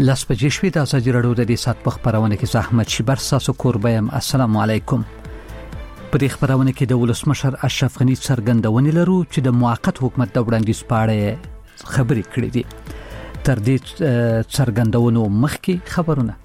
لاس بجې شوې د ازادي راډیو د دې سات په خبرونه کې زحمت شبر ساسو کوربایم. السلام علیکم. په دې خبرونه کې د ولسمشر اشرف غنی څرګندونه لرو چې د موقت حکومت د وړاندیز په اړه خبرې کړې دي. تر دې څرګندونو مخکې خبرونه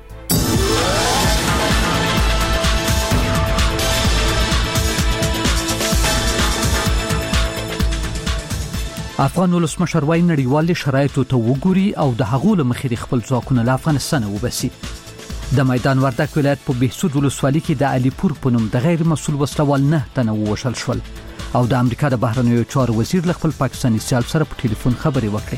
افغان ولسمشر وايي نړیوال شرایطو ته وګوري او د هغو له مخې خپل ځواکونه له افغانستان وباسي. د میدان وردګ ولایت په بهسود ولسوالۍ کې د علي پور په نوم د غیر مسؤل وسلوال 9 تنه ووژل شول او د امریکا د بهرنیو چارو وزیر له خپل پاکستاني سیال سره په ټلیفون خبرې وکړې.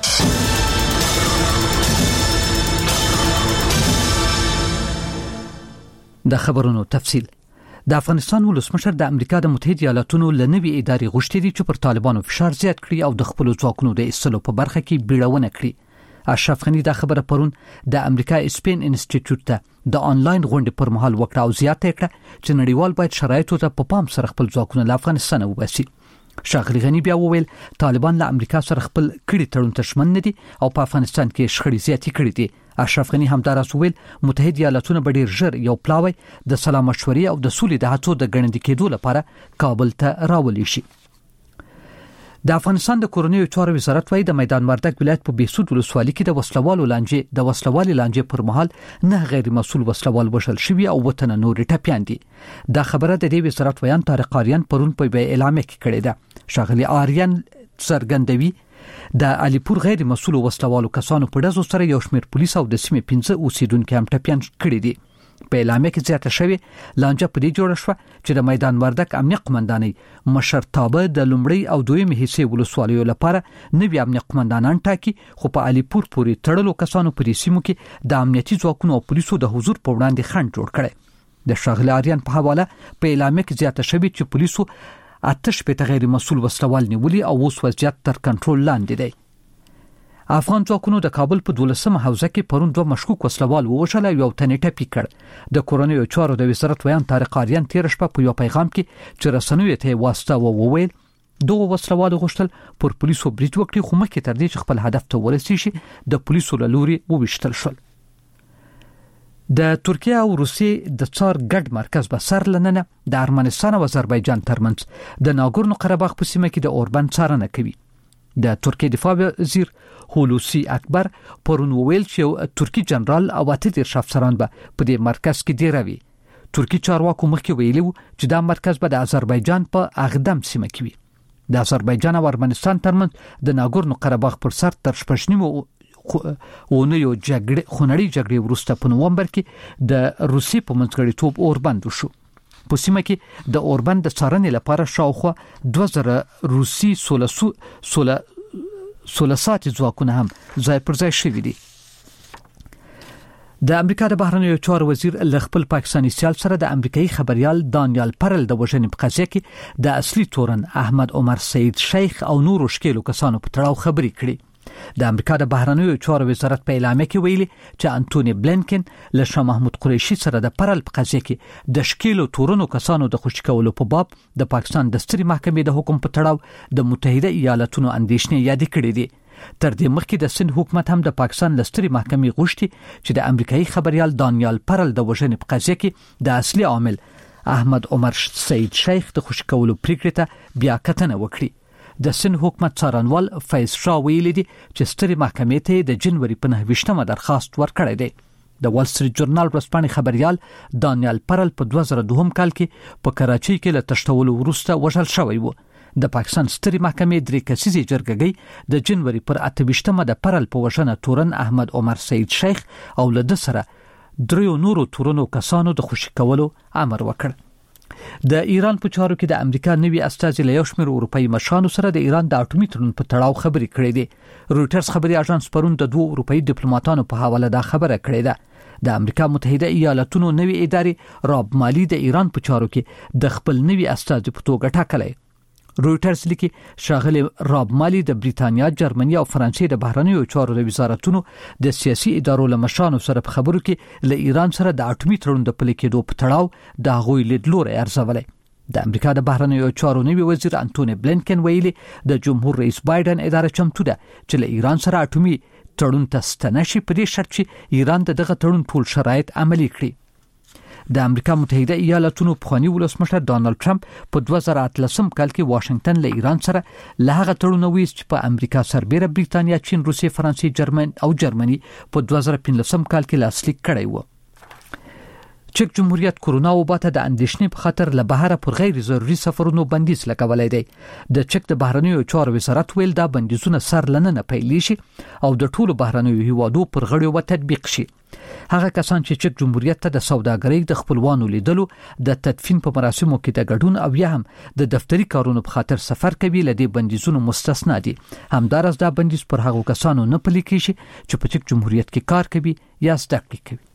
د خبرونو تفصیل. د افغانستان ولسمشر د امریکا د متحده ایالاتونو له نوې ادارې غوښتي دي چې پر طالبانو فشار زیات کړي او د خپل ځواکونو د ایستلو په برخه کې بیړونه کړي. اشرف غنی دا خبره پرون د امریکا اسپین انسټیټیوټ ته د آنلاین غونډې پر مهال وکړه او زیاته کړه چې نړیوال باید شرایطو ته په پام سره خپل ځواکونه له افغانستان وباسي. شاغلی غنی بیا وویل طالبان له امریکا سره خپل کړي تړون ته ژمن نه دي او په افغانستان کې شخړې زیاتې کړې دي. اشرف غنی همدارس ویل متحده ایالاتونه به ډیر ژر یو پلاوی د سلام مشورې او د سولې د هڅو د ګړندې کېدو لپاره کابل ته راولي شي. د افغانستان د کورنیو چارو وزارت وايي د میدان وردګ ولایت په بهسود ولسوالۍ کې د وسلوالي لانجې پر مهال 9 غیر مسؤل وسلوال وژل شوي او وطن نور ټپيان دي. دا خبره د دې وزارت ویان طارق آریان پرون په اعلامیه کې کړې ده. شاغلی آریان څرګندوي د علي پور غیر مسؤل وسلوالو کسانو په دزو سره یو شمېر پولیس او د سیمې 15 اوسیدونکو هم ټپيان کړي دي. په اعلامیه کې زیاته شوی لانجه په دې جوړه شو چې د میدان وردګ امنیه قومندانۍ مشرتابه د لومړی او دویمه حصے ولسوالیو لپاره نوی امنیه قومندانان ټاکي خو په علي پور پورې تړلو کسانو په سیمو کې د امنیتي ځواکونو او پولیسو د حضور په وړاندې خنډ جوړ کړي. د شاغلی آریان په حواله په اعلامیه کې زیاته شوی چې پولیسو آتش په غیر مسؤل وسلوال نیولي او اوس وضعیت تر کنټرول لاندې دی. افغان ځواکونو د کابل په 12مه حوزه کې پرون 2 مشکوک وسلوال ووژل او یو تن ټپي کړ. د کورنیو چارو د وزارت ویان طارق آریان تیر شپه په یو پیغام کې چې رسنیو ته واسطه وویل دوه وسلوال غوښتل پر پولیسو برید وکړي خو مخکې تر دې چې خپل هدف ته ورسیږي د پولیسو له لوري وویشتل شول. د ترکیه او روسیې د څار ګډ مرکز به سر لننه د ارمنستان او آذربایجان ترمنځ د ناګورنو قرهباغ په سیمه کې د اوربند څارنه کوي. د ترکیه دفاع وزیر هولوسی اکبر پرون ویل چې ترکی جنرال او 8 افسران به په دې مرکز کې دیروي. ترکی چارواکو مخکې ویلي چې دا مرکز به د آذربایجان په اقدم سیمه کې وي. د آذربایجان او ارمنستان ترمنځ د ناګورنو قرهباغ پر سر تر شپږنیمو اونیو خونړۍ جګړې وروسته په نومبر کې د روسي په منځګړیتوب اوربند وشو. په سیمه کې د اوربند د څارنې لپاره شاوخوا 2000 روسي 16 ساعت ځواکونه هم ځای پر ځای شوي دي. د امریکا د بهرنیو چارو وزیر له خپل پاکستاني سیال سره د امریکایي خبريال دانیال پرل د وژنې په قضیه کې د اصلي تورن احمد عمر سید شیخ او نورو شکیلو کسانو په تړاو خبرې کړې. د امریکا د بهرنیو چارو وزارت په اعلامیه کې ویلي چې انټونی بلینکن له شاه محمود قریشي سره د پرل په قضیه کې د شکیلو تورنو کسانو د خوشی کولو په باب د پاکستان د ستري محکمې د حکم په تړاو د متحده ایالاتونو اندیشنې یاد کړې دي. تر دې مخکې د سند حکومت هم د پاکستان د ستري محکمې غوښتي چې د امریکایي خبريال دانیال پرل د وژنې په قضیه کې د اصلي عامل احمد عمر سید شیخ د خوشی کولو پریکړه ته بیا کتنه وکړي. د سند حکومت څارنوال فیض شاه ویلي دي چې ستري محکمې ته د جنوري په 9 درخواست ورکړی دی. د وال سټریټ جورنال ورځپاڼې خبريال دانیال پرل په 2002 کال کې په کراچۍ کې له تشتولو وروسته وژل شوی و. د پاکستان ستري محکمې 3 کسیزې جرګې د جنوري پر 28 د پرل په وژنه تورن احمد عمر سید شیخ او له سره 3 نورو تورنو کسانو د خوشی کولو امر وکړ. د ایران په چارو کې د امریکا نوی استازي له یو شمېر اروپאי مشرانو سره د ایران د اټومي تړون په تړاو خبرې کړې دي. رويټرز خبري اژانس پرون د 2 اروپאי ډیپلوماټانو په حواله دا خبره کړې ده. د امریکا متحده ایالاتونو نوی ادارې راب مالی د ایران په چارو کې د خپل نوی استازي په توګه ټاکلی. رويټرز لیکي شاغلی راب مالی د بریتانیا، جرمني او فرانسې د بهرنیو چارو د وزارتونو د سیاسي ادارو له مشرانو سره په خبرو کې له ایران سره د اټومي تړون د پلي کېدو په تړاو د هغوی لیدلوري ارزولې. د امریکا د بهرنیو چارو نوی وزیر انټونی بلینکن ویلي د جمهور رئیس بایدن اداره چمتو ده چې له ایران سره اټومي تړون ته ستنه شي په دې شرط چې ایران دغه تړون ټول شرایط عملي کړي. د امریکا متحده ایالاتونو پخوانی ولسمشر ډانلډ ټرمپ په 2013 کال کې واشنگټن له ایران سره له هغه تړون ویست چې په امریکا سربېره بریتانیا، چین، روسیې، فرانسې، جرمني په 2015 کال کې لاسلیک کړی و. چک جمهوریت کرونا وبا ته د اندېښنې په خاطر له بهر پر غیر ضروري سفرونو بندیز لګولای دی. د چک د بهرنیو چارو وزارت ویل دا بندیزونه سر لننه پیلې شي او د ټولو بهرنیو هیوادو پر غړیو و تطبیق شي. هغه کسان چې چک جمهوریت ته د سوداګرۍ د خپلوانو لیدلو، د تدفین په مراسمو کې د ګډون او یا هم د دفتری کارونو په خاطر سفر کوي لدی بندیزونو مستثنا دي. همدارس دا بندیز پر هغو کسانو نه پلي کیږي چې په چک جمهوریت کې کار کوي یا زده کړې کوي.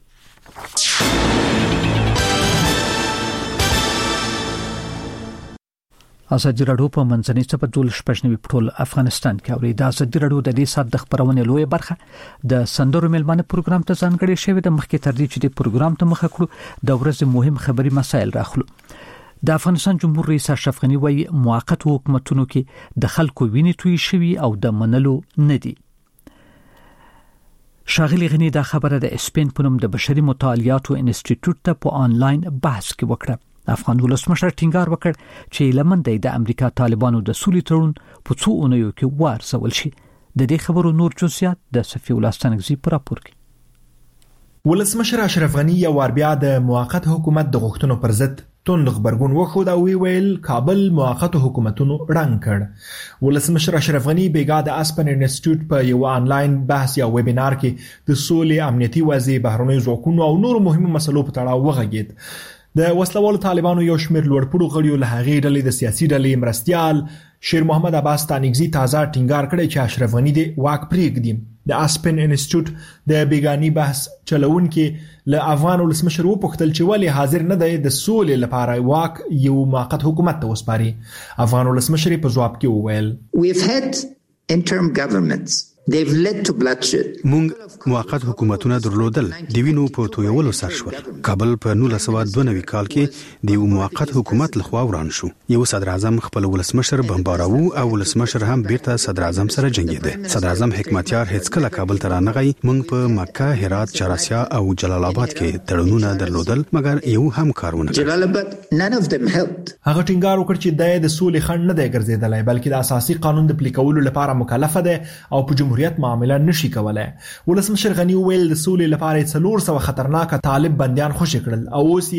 ازادي راډیو په منځنۍ صفحه 12 پټول افغانستان کې اوري. د ازادي راډیو د دې سات د خبرونه لوی برخه د سندرو ملمانه پروګرام ته ځانګړي شوی د مخکې تر دې چې د پروګرام ته مخه کړو د ورځې مهم خبري مسایل راخلو. د افغانستان جمهور رئیس اشرف غنی وايي موقت حکومتونو کې د خلکو وینې توی شوی او د منلو نه دي. شاغلی غنی دا خبره د اسپین په نوم د بشري مطالعاتو انسټیټیوټ ته په آنلاین بحث کې وکړه. افغان ولسمشر ټینګار وکړ چې لمن د امریکا طالبانو د سولې تړون په څو اونیو کې وارسول شي. د دې خبرو نور جزئیات د صفی الله ستنګزی پر راپور کې. ولسمشر اشرف غنی یو ور بیا د موقت حکومت د غوښتنو پر ضد توند خبرګون وخود او ویل کابل موقت حکومتونو رنګ کړ. ولسمشر اشرف غنی بیګا د اسپن انسټیټیوټ په یو آنلاین بحث یا ویبینار کې د سولې، امنیتي وضعیت، بهرنیو ځواکونو او نور مهمو مسلو په تړاو وغږید. د وسلوالو طالبانو یو شمېر لوړپوړو غړیو له هغې ډلې د سیاسي ډلې مرستیال شیر محمد عباس تانګزی تازه ټینګار کړی چې اشرف غنی د واک پرېږدي. د اسپن انسټیټیوټ د بیګانی بحث چلونکي له افغان ولسمشر وپوښتل چې ولې حاضر نه دی د سولې لپاره واک یو موقت حکومت ته وسپاري. افغان ولسمشر په ځواب کې وویل We've had interim governments. They've led to bloodshed. مونږ موقت حکومتونه درلودل د وینو په تویولو سر شول. کابل په 1992 کال کې د یو موقت حکومت لخوا وران شو. یو صدر اعظم خپل ولسمشر بمباراو او ولسمشر هم بیرته صدر اعظم سره جنگیده. صدر اعظم حکمتیار هیڅ کله کابل ته رانغی. مونږ په مکه، هرات، چاراسیا او جلال آباد کې تړونونه درلودل مګر یو هم کارونه جلال آباد none of them helped. هغه ټینګار وکړ چې د سولې خنډ نه دی ګرځیدلی بلکې د اساسي قانون د پلي کولو لپاره مکلف ده او په جمهوریت معامله نشي کولای. ولسمشر غنی ویل د سولې لپاره 400 خطرناک طالب بنديان خوشی کړل او اوس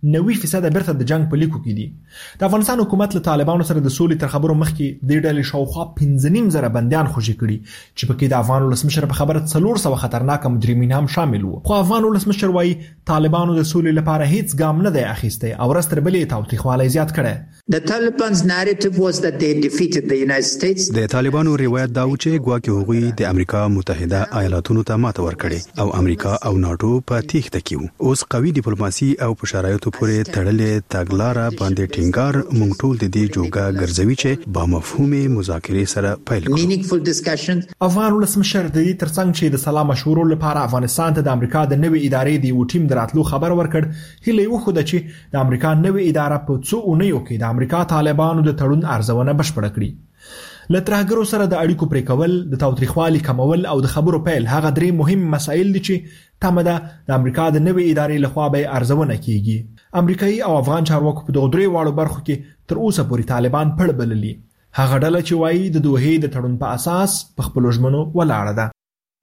90% برته د جنگ په لیکو کې دي. د افغانستان حکومت له طالبانو سره د سولې تر خبرو مخکې د ډلې شاوخوا 15,000 بنديان خوشی کړي چې پکې د افغان ولسمشر په خبره 400 خطرناک مجرمین هم شامل وو. خو افغان ولسمشر وايي طالبانو د سولې لپاره هیڅ ګام نه دی اخیسته او رستر بلې تاوتریخوالی زیات کړي. The Taliban's narrative was that they defeated the United States. د طالبانو روایت دا و چې ګواکې هغوی د امریکا متحده ایالاتونو ته ماته ورکړي او امریکا او ناتو په تیښته کې وو. اوس قوي ډیپلوماسي او په شرایطو پورې تړلې تګلاره باندې ټینګار مونږ ټول د دې جوګه ګرځوي چې با مفهومه مذاکرې سره پیل کړو. Meaningful discussions. افغان ولسمشر د دې ترڅنګ چې د سلام مشورو لپاره افغانستان ته د امریکا د نوې ادارې د یو ټیم دراتلو خبر ورکړ. هله یو خو د چې د امریکا نوې اداره په څو اونیو کې د امریکا طالبانو د تړون ارزونه بشپړه کړي. لترهګرو سره د اړیکو پرې کول، د تاوتریخوالي کمول او د خبرو پیل هغه درې مهم مسایل دي چې تمه ده د امریکا د نوې ادارې لخوا به ارزونه کیږي. امریکایي او افغان چارواکو په دغه درې واړو برخو کې تر اوسه پورې طالبان پړ بللي. هغه ډله چې وایي د دوحې د تړون په اساس په خپل ژمنو ولاړه ده.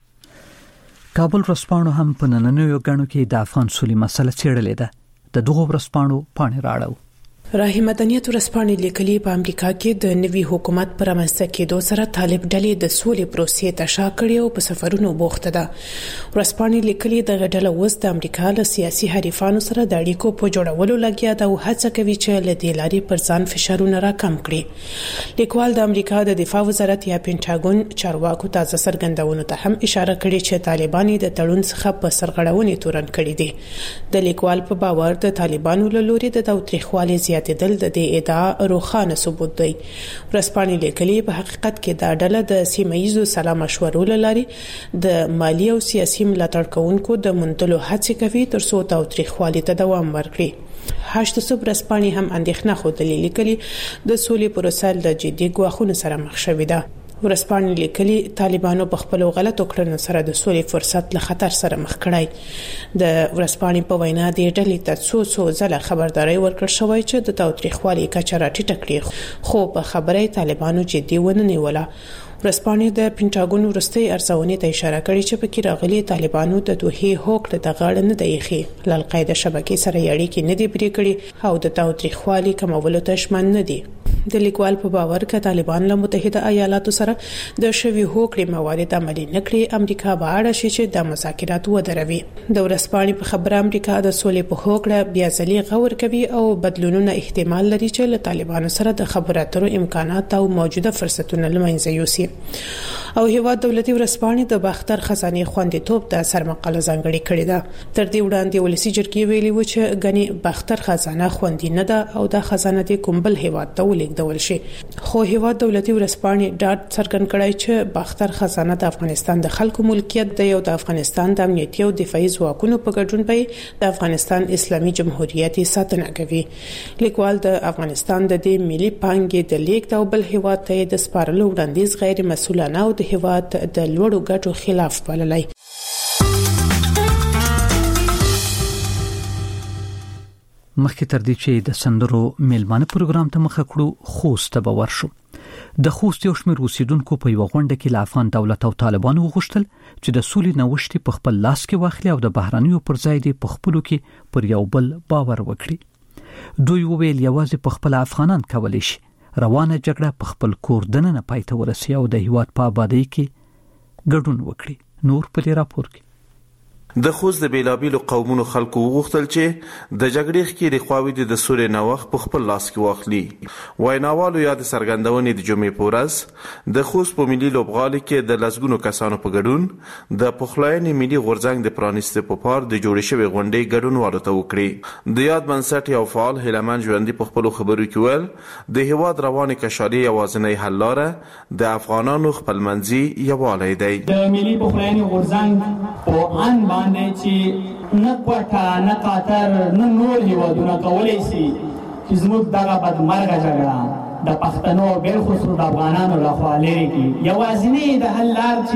کابل ورځپاڼو هم په نننیو غاڼو کې د افغان سولې مسله څېړلې ده. د دغه ورځپاڼو پاڼې راړو. راهي مدنیت ورځپاڼې لیکلي په امریکا کې د نوي حکومت پر رامنځته کېدو سره طالب ډلې د سولې پروسې ته شا کړې او په سفرونو بوخته ده. ورځپاڼې لیکلي د غډله اوس د امریکا له سیاسي حریفانو سره د اړیکو په جوړولو لګیا ده او هڅه کوي چې له دې لارې پر ځان فشارونه راکم کړي. لیکوال د امریکا د دفاع وزارت یا پینټاګون چارواکو تازه څرګندونو ته هم اشاره کړې چې طالبان د تړون څخه په سرغړونې تورن کړي دي. د لیکوال په باور د طالبانو له لوري د تاوتریخوالي دل د دې ادعا روښانه ثبوت دی. ورځپاڼې لیکلي په حقیقت کې دا ډله د سیمه‌ییزو سلا مشورو لاري د مالی او سیاسي ملاتړ کوونکو د منتلو هڅې کوي تر څو تاوتریخوالي ته دوام ورکړي. هشت صبح ورځپاڼې هم اندېښنه خوده لیکلي د سولې پروسه د جدي ګواښونو سره مخ شوې ده. ورسپانې لیکلي طالبانو په خپل غلطو کړنو سره د سولې فرصت له خطر سره مخ کړی. د ورسپانې په وینا د ډلې ته څو ځله خبرداري ورکړ شوې چې د تاوتریخوالي کچه راټیټه کړي، خو په خبره طالبانو جدي ونه نیوله. ورسپانې د پینټاګون وروستي ارزونې ته اشاره کړې چې په کې راغلي طالبانو د دوه هوکړه د غاړه نه دی خي ل القاعده شبکې سره اړیکې نه دی پرې کړې او د تاوتریخوالي کمولو ته شمن نه دي. د لیکوال په باور کې طالبان له متحده ایالاتو سره د شوی هوکړې موارد عملي نکړي، امریکا به اړ شي چې د مذاکرات ودروي. د ورسپانې په خبره امریکا د سولې په هوکړه بیا ځلې غور کوي او بدلونونه احتمال لري چې له طالبانو سره د خبرو اترو امکانات او موجوده فرصتونه لمنځه یوسي. او هیواد دولتي ورسپانې د باختر خزانه خوندیتوب د سرمقاله ځانګړي کړې ده. تر دې وړاندې ولسی جرګې ویلي و چې غني باختر خزانه خوندي نه ده او د خزانه د کومبل هیواد ته ولیږدول شي. خو هیواد دولتي ورسپانې ډاډ څرګند کړی چې باختر خزانه د افغانستان د خلکو ملکیت دی او د افغانستان د امنیتي او دفاعي ځواکونو په ګډون به د افغانستان اسلامي جمهوریت ساتنه کوي. لیکوال د افغانستان د ملي پانګې د لیک او بل هیواد ته د سپارلو وړاندیز غیر مسؤلانه او د هیواد د لوړو ګټو خلاف بللی. مخکې تر دې چې د سندرو میلمانه پروګرام ته مخه کړو، خوست به ورشو. د خوست یو شمېر اوسیدونکو په یو غونډه کې له افغان دولت او طالبانو وغوښتل چې د سولې نوښت په خپل لاس کې واخلي او د بهرانيو پر ځای د خپلو کې پر یو بل باور وکړي. دوی وویل یوازې په خپل افغانان کولی شي روانه جګړه په خپل کور دننه پای ته ورسوي او د هیواد په آبادی کې ګډون وکړي. نور په دې راپور کې د خوست د بیلابیلو قومونو خلکو وغوښتل چې د جګړې ښکېلې خواوې د سولې نوښت په خپل لاس کې واخلي. ویناوالو یا د څرګندونې د جمعې په ورځ د خوست په ملي لوبغالي کې د لسګونو کسانو په ګډون د پخلاینې ملي غورځنګ د پرانیستې په پار د جوړې شوې غونډې ګډونوالو ته وکړي. د یاد بنسټ یو فعال هیلمن ژوندي په خپلو خبرو کې ویل د هیواد روانې کشالي یوازینۍ حل لاره د افغانانو خپلمنځي یووالی دی. د ملي پخلاینې غورځنګ په ان باندې چې نه کوټه نه قطر نه نور هیوادونه کولی شي چې زموږ دغه بدمرغه جګړه د پښتنو بالخصوص د افغانانو لخوا لرې کړي. یوازینۍ د حل لار چې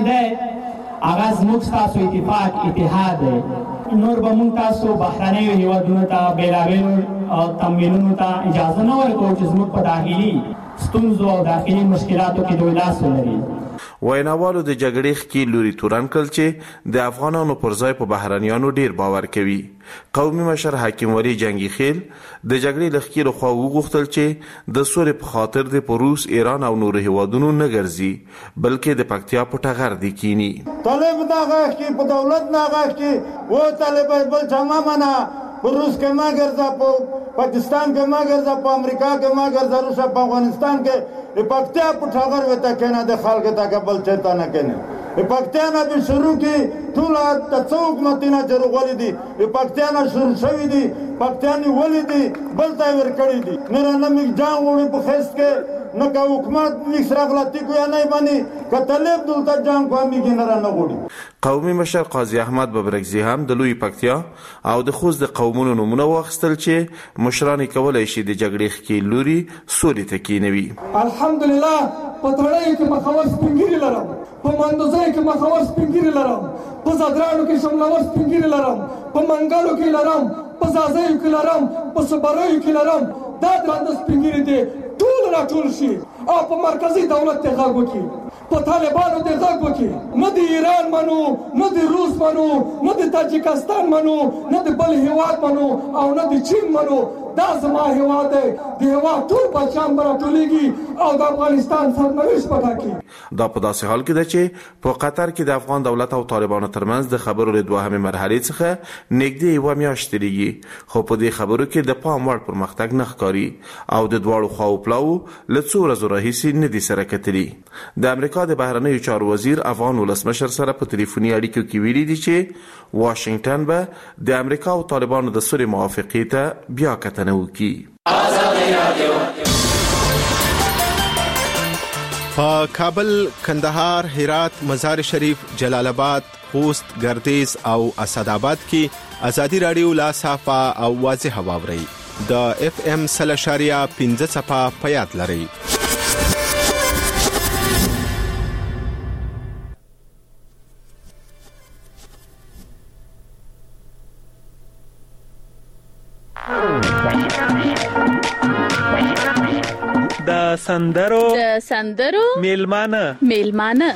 دی هغه زموږ ستاسو اتفاق اتحاد دی. نور به موږ تاسو بهرنیو هیوادونو ته بیلابیلو تمویلونو ته اجازه نه ورکوو چې زموږ په داخلي ستونزو او داخلي مشکلاتو کې دوی لاس ولري. ویناوالو د جګړې ښکېل لوري تورن کړل چې د افغانانو پر ځای په بهرنیانو ډیر باور کوي. قومي مشر حکیم ولی جنگي خیل د جګړې له ښکېلو خوا وغوښتل چې د سولې په خاطر د روس، ایران او نورو هیوادونو نه ګرځي بلکې د پکتیا په ټغر دي کینی. طالب دا غاښ کې په دولت نه غاښ کې و طالب بل جمع منا روس کې ما ګرځا په پاکستان کې ما ګرځا په امریکا کې ما ګرځا روس په افغانستان کې پکتیا په ټغر وته کنه د خلک ته قبل چتا نه کنه پکتیا نه به شروع کی ټول د څوک متینه جوړول دي پکتیا نه شروع شوی دي پکتیا نه ولدي بل ځای ور کړی دي نه نه می جان وړي په خست کې نه کا حکومت نشره غلطي کوي نه باندې کتلب دلته جان کومي ګنره نه غوړي. قومي مشر قاضي احمد ببرکزي هم د لوی پکتیا او د خوست د قومونو نمونه واخیستل چې مشران کولای شي د جګړې ښکېل لوري سولې ته کینوي. الحمدلله په تړۍ کې مخاور سپینګری لرم، په مندوزای کې مخاور سپینګری لرم، په زادرانو کې شملاور سپینګری لرم، په منګلو کې لرم، په زازیو کې لرم، په صبرایو کې لرم. دا د سپینګری دي ټول راټول شي او په مرکزی دولت ته غږ وکړي، په طالبانو ته غږ وکړي. نه د ایران منو، نه د روس منو، نه د تاجکستان منو، نه د بل هیواد منو او نه د چین منو. دا زما هیواد دی، د هیواد ټول بچیان به راټولېږي او د افغانستان سرنوشت به ټاکي. دا په داسې حال کې ده چې په قطر کې د افغان دولت او طالبانو ترمنځ د خبرو له دوهمې مرحلې څخه نږدې یوه میاشت تېرېږي، خو په دې خبرو کې د پام وړ پرمختګ نه ښکاري او د دواړو خواو پلاو له څو ورځو راهیسې نه دي سره کتلي. د امریکا د بهرنیو چارو وزیر افغان ولسمشر سره په تلیفوني اړیکو کې ویلي دي چې واشنگټن به د امریکا او طالبانو د سولې موافقې ته بیا کتنه وکړي. په کابل، کندهار، هرات، مزار شریف، جلال آباد، خوست، ګردیز او اسداباد کې ازادي رادیو لا صافه او واضح واوري د اف ام 0.15 په یاد لري. د سندرو میلمانه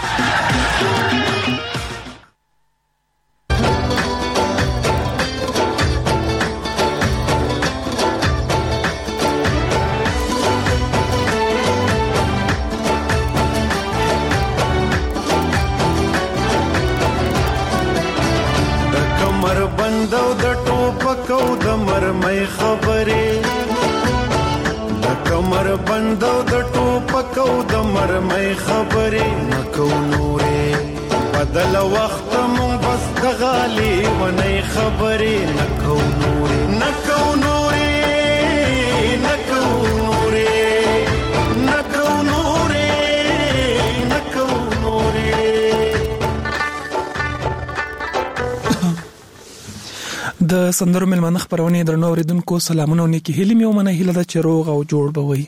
بندو د ټوپکو د مرمۍ خبرې د کمر بندو د ټوپکو د مرمۍ خبرې نکو نورې بدل وخت مون بس د غالي ونې خبرې نکو نورې نکو نورې نکو نورې نکو نورې نکو نورې. د سندرو ملمنه خبرونه درنو اوریدونکو سلامونه او نیکی هیله مې ومنه هیله د چروغ او جوړ بوي.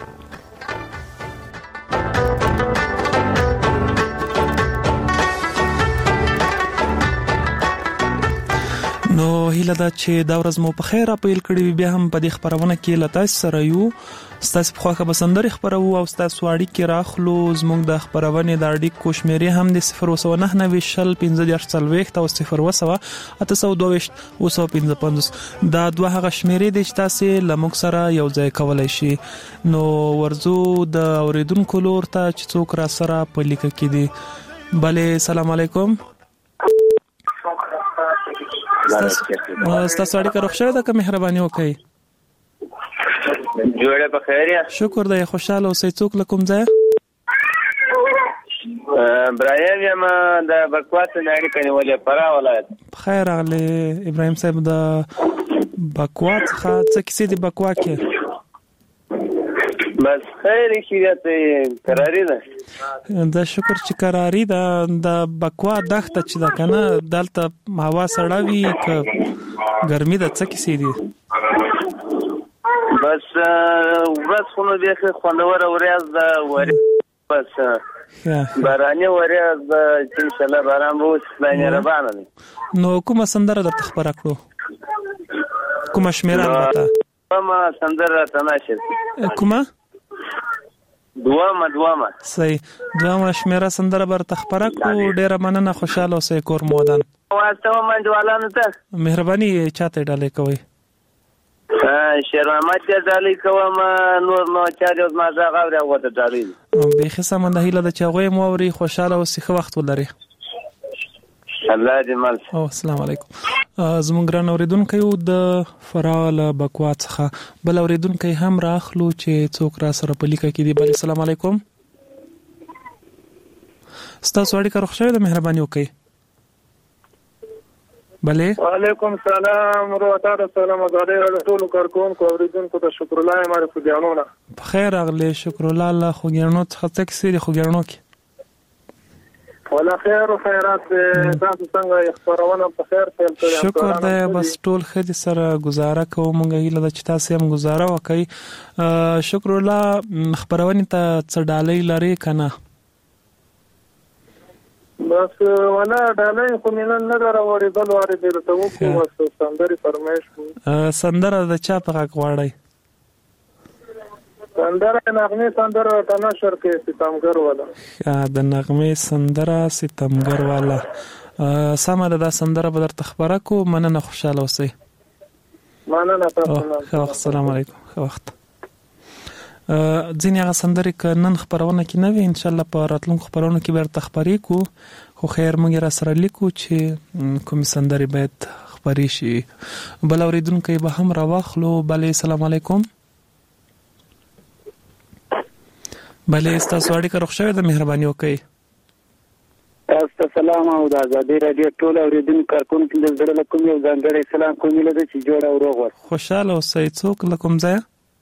نو هیله دا چې دا ورځ مو په خیر اپیل کړی بیا هم په دې خبرونه کې لته سره یو ستاسو په خوخه بسندري خبرو او ستاسو اړیکې کې راخلو زموږ د خبرونه د اړیکو کوشمیري هم د 019901540 او 01822 دا دوه هغه شمیرې د تاسو لموږ سره یو ځای کولای شي. نو ورزو د اوریدونکو لور ته چې څوک را سره په لیک کې دي. bale سلام علیکم. ستاسو اړیکه روښه ده که مهرباني وکړئ. جوړه په خیر یا شکر دی خوشاله اوسئ. څوک لکم ځای ابراهيم یم د بکوات نه اړیکه نیولې فرا ولایت. خیر اغلی ابراهيم صاحب د بکوات څخه څه کیسې دی بکوا کې؟ بس خیر شریعت قراری ده. دا شکر چې قراری ده. د بکوا دښته چې دا کنه دلته هوا سړاوي ک ګرمي ده څه کیسې دي؟ بس ورځ خو نو به خوندور ورځ ده وری بس باراني ورځ ده ان شاء الله باران روز باندې ربانه. نو کومه سندره درته خبره کړو؟ کومه شمیره راته؟ کومه سندره تناشه؟ کومه؟ دوامه صحیح. دوامه شمیره سندره برته خبره کړو. ډیره مننه خوشاله اوسئ کور مودان. واسطه منځوالانو ته مهرباني چاته ډالې کوي؟ شیر محمد ډالې کوم نور نو چا د ما ځای غوړه وته ډالې. به خصه من د هیله د چاغوي موري خوشاله اوسئ خو وخت ولري. الله دې مل. او السلام علیکم. زموږ ګران اوریدونکو د فرال بکوا څخه بل اوریدونکو هم راخلو چې څوک را سره په لیکه کې دی. بل السلام علیکم. ستاسو اړیکه روښه ده مهرباني وکړئ. بله وعلیکم السلام ورحمت السلام علیکم ټول کارکونکو اوریدونکو ته شکر الله ماره خوګیانونه. بخیر اغلی شکر الله خوګیانو څخه څه کیسې دي خوګیانو کې؟ ولا خیر او خیرات تاسو څنګه خبرونه په خیر پیل کړئ؟ شکر دی بس ټول خدي سره گزاره کوم مونږ هیله د چې تاسو هم گزاره وکړئ. شکر الله خبرونه ته څه ډالۍ لري کنه؟ بس ولا ډالۍ خو مینن نه راوړې بل واره دې ته وکړو واسه سندري فرمایش کو. سندره د چا په غږ غواړئ؟ سندره نغمه سندره تناشر کې ستمګر والا. د نغمه سندره ستمګر والا. سمه ده سندره به درته خبره کو. مننه خوشاله اوسئ. مننه تاسو. السلام علیکم. وخت ځینې هغه سندرې که نن خبرونه کې نه وي ان شاء الله په راتلونکو خبرونو کې به درته خبرې کو. خو خیر موږ را سره لیکو چې کوم سندرې باید خبرې شي. بل اوریدونکو به هم راواخلو. بله سلام علیکم. بله ستاسو اړیکه روښه ده مهرباني وکړئ. تاسو سلام او د ازادي رادیو ټول اوریدونکو کارکونکو د زړه له کومې ځانګړی سلام کوم له چې جوړ او روغ وي. خوشاله اوسئ. څوک له کوم ځای؟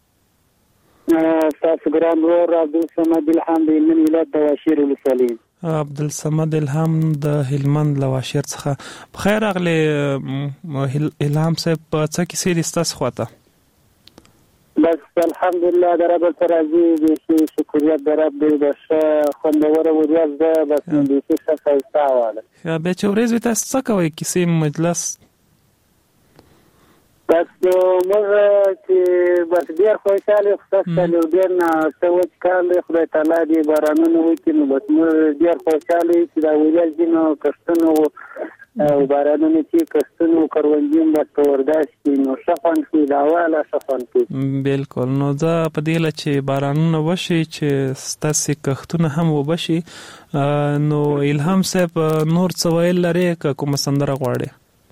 تاسو ګران ور عبدالصمد الحام د هلمند ولایت د واشیر ولسوالۍ. عبدالصمد الحام د هلمند له واشیر څخه. بخیر اغلی الهام صاحب څه کیسې دي ستاسو خواته؟ بس الحمدلله در رب ترازی بیشی شکریت در رب بیشه خوندور ورځ ده. بس بیشی ښه ښایسته واله. بیا چې ورځ وي تاسو څه کوئ کیسې مجلس؟ بس موږ چې بس ډېر خوشاله خو ډېر نه سوچ کال خدای تعالی دې بارانونه وکړي نو بس موږ ډېر خوشاله چې دا ویل دي نو کښتونو او بارانونه چې کښتونو کروندین د ورداشتي نو شفن کې دا والا شفن کې بالکل نو دا په دې ل چې بارانونه وشي چې ستاسو کښتونه هم وبشي نو الهام صاحب نور څه ویل لري کوم سندره غواړي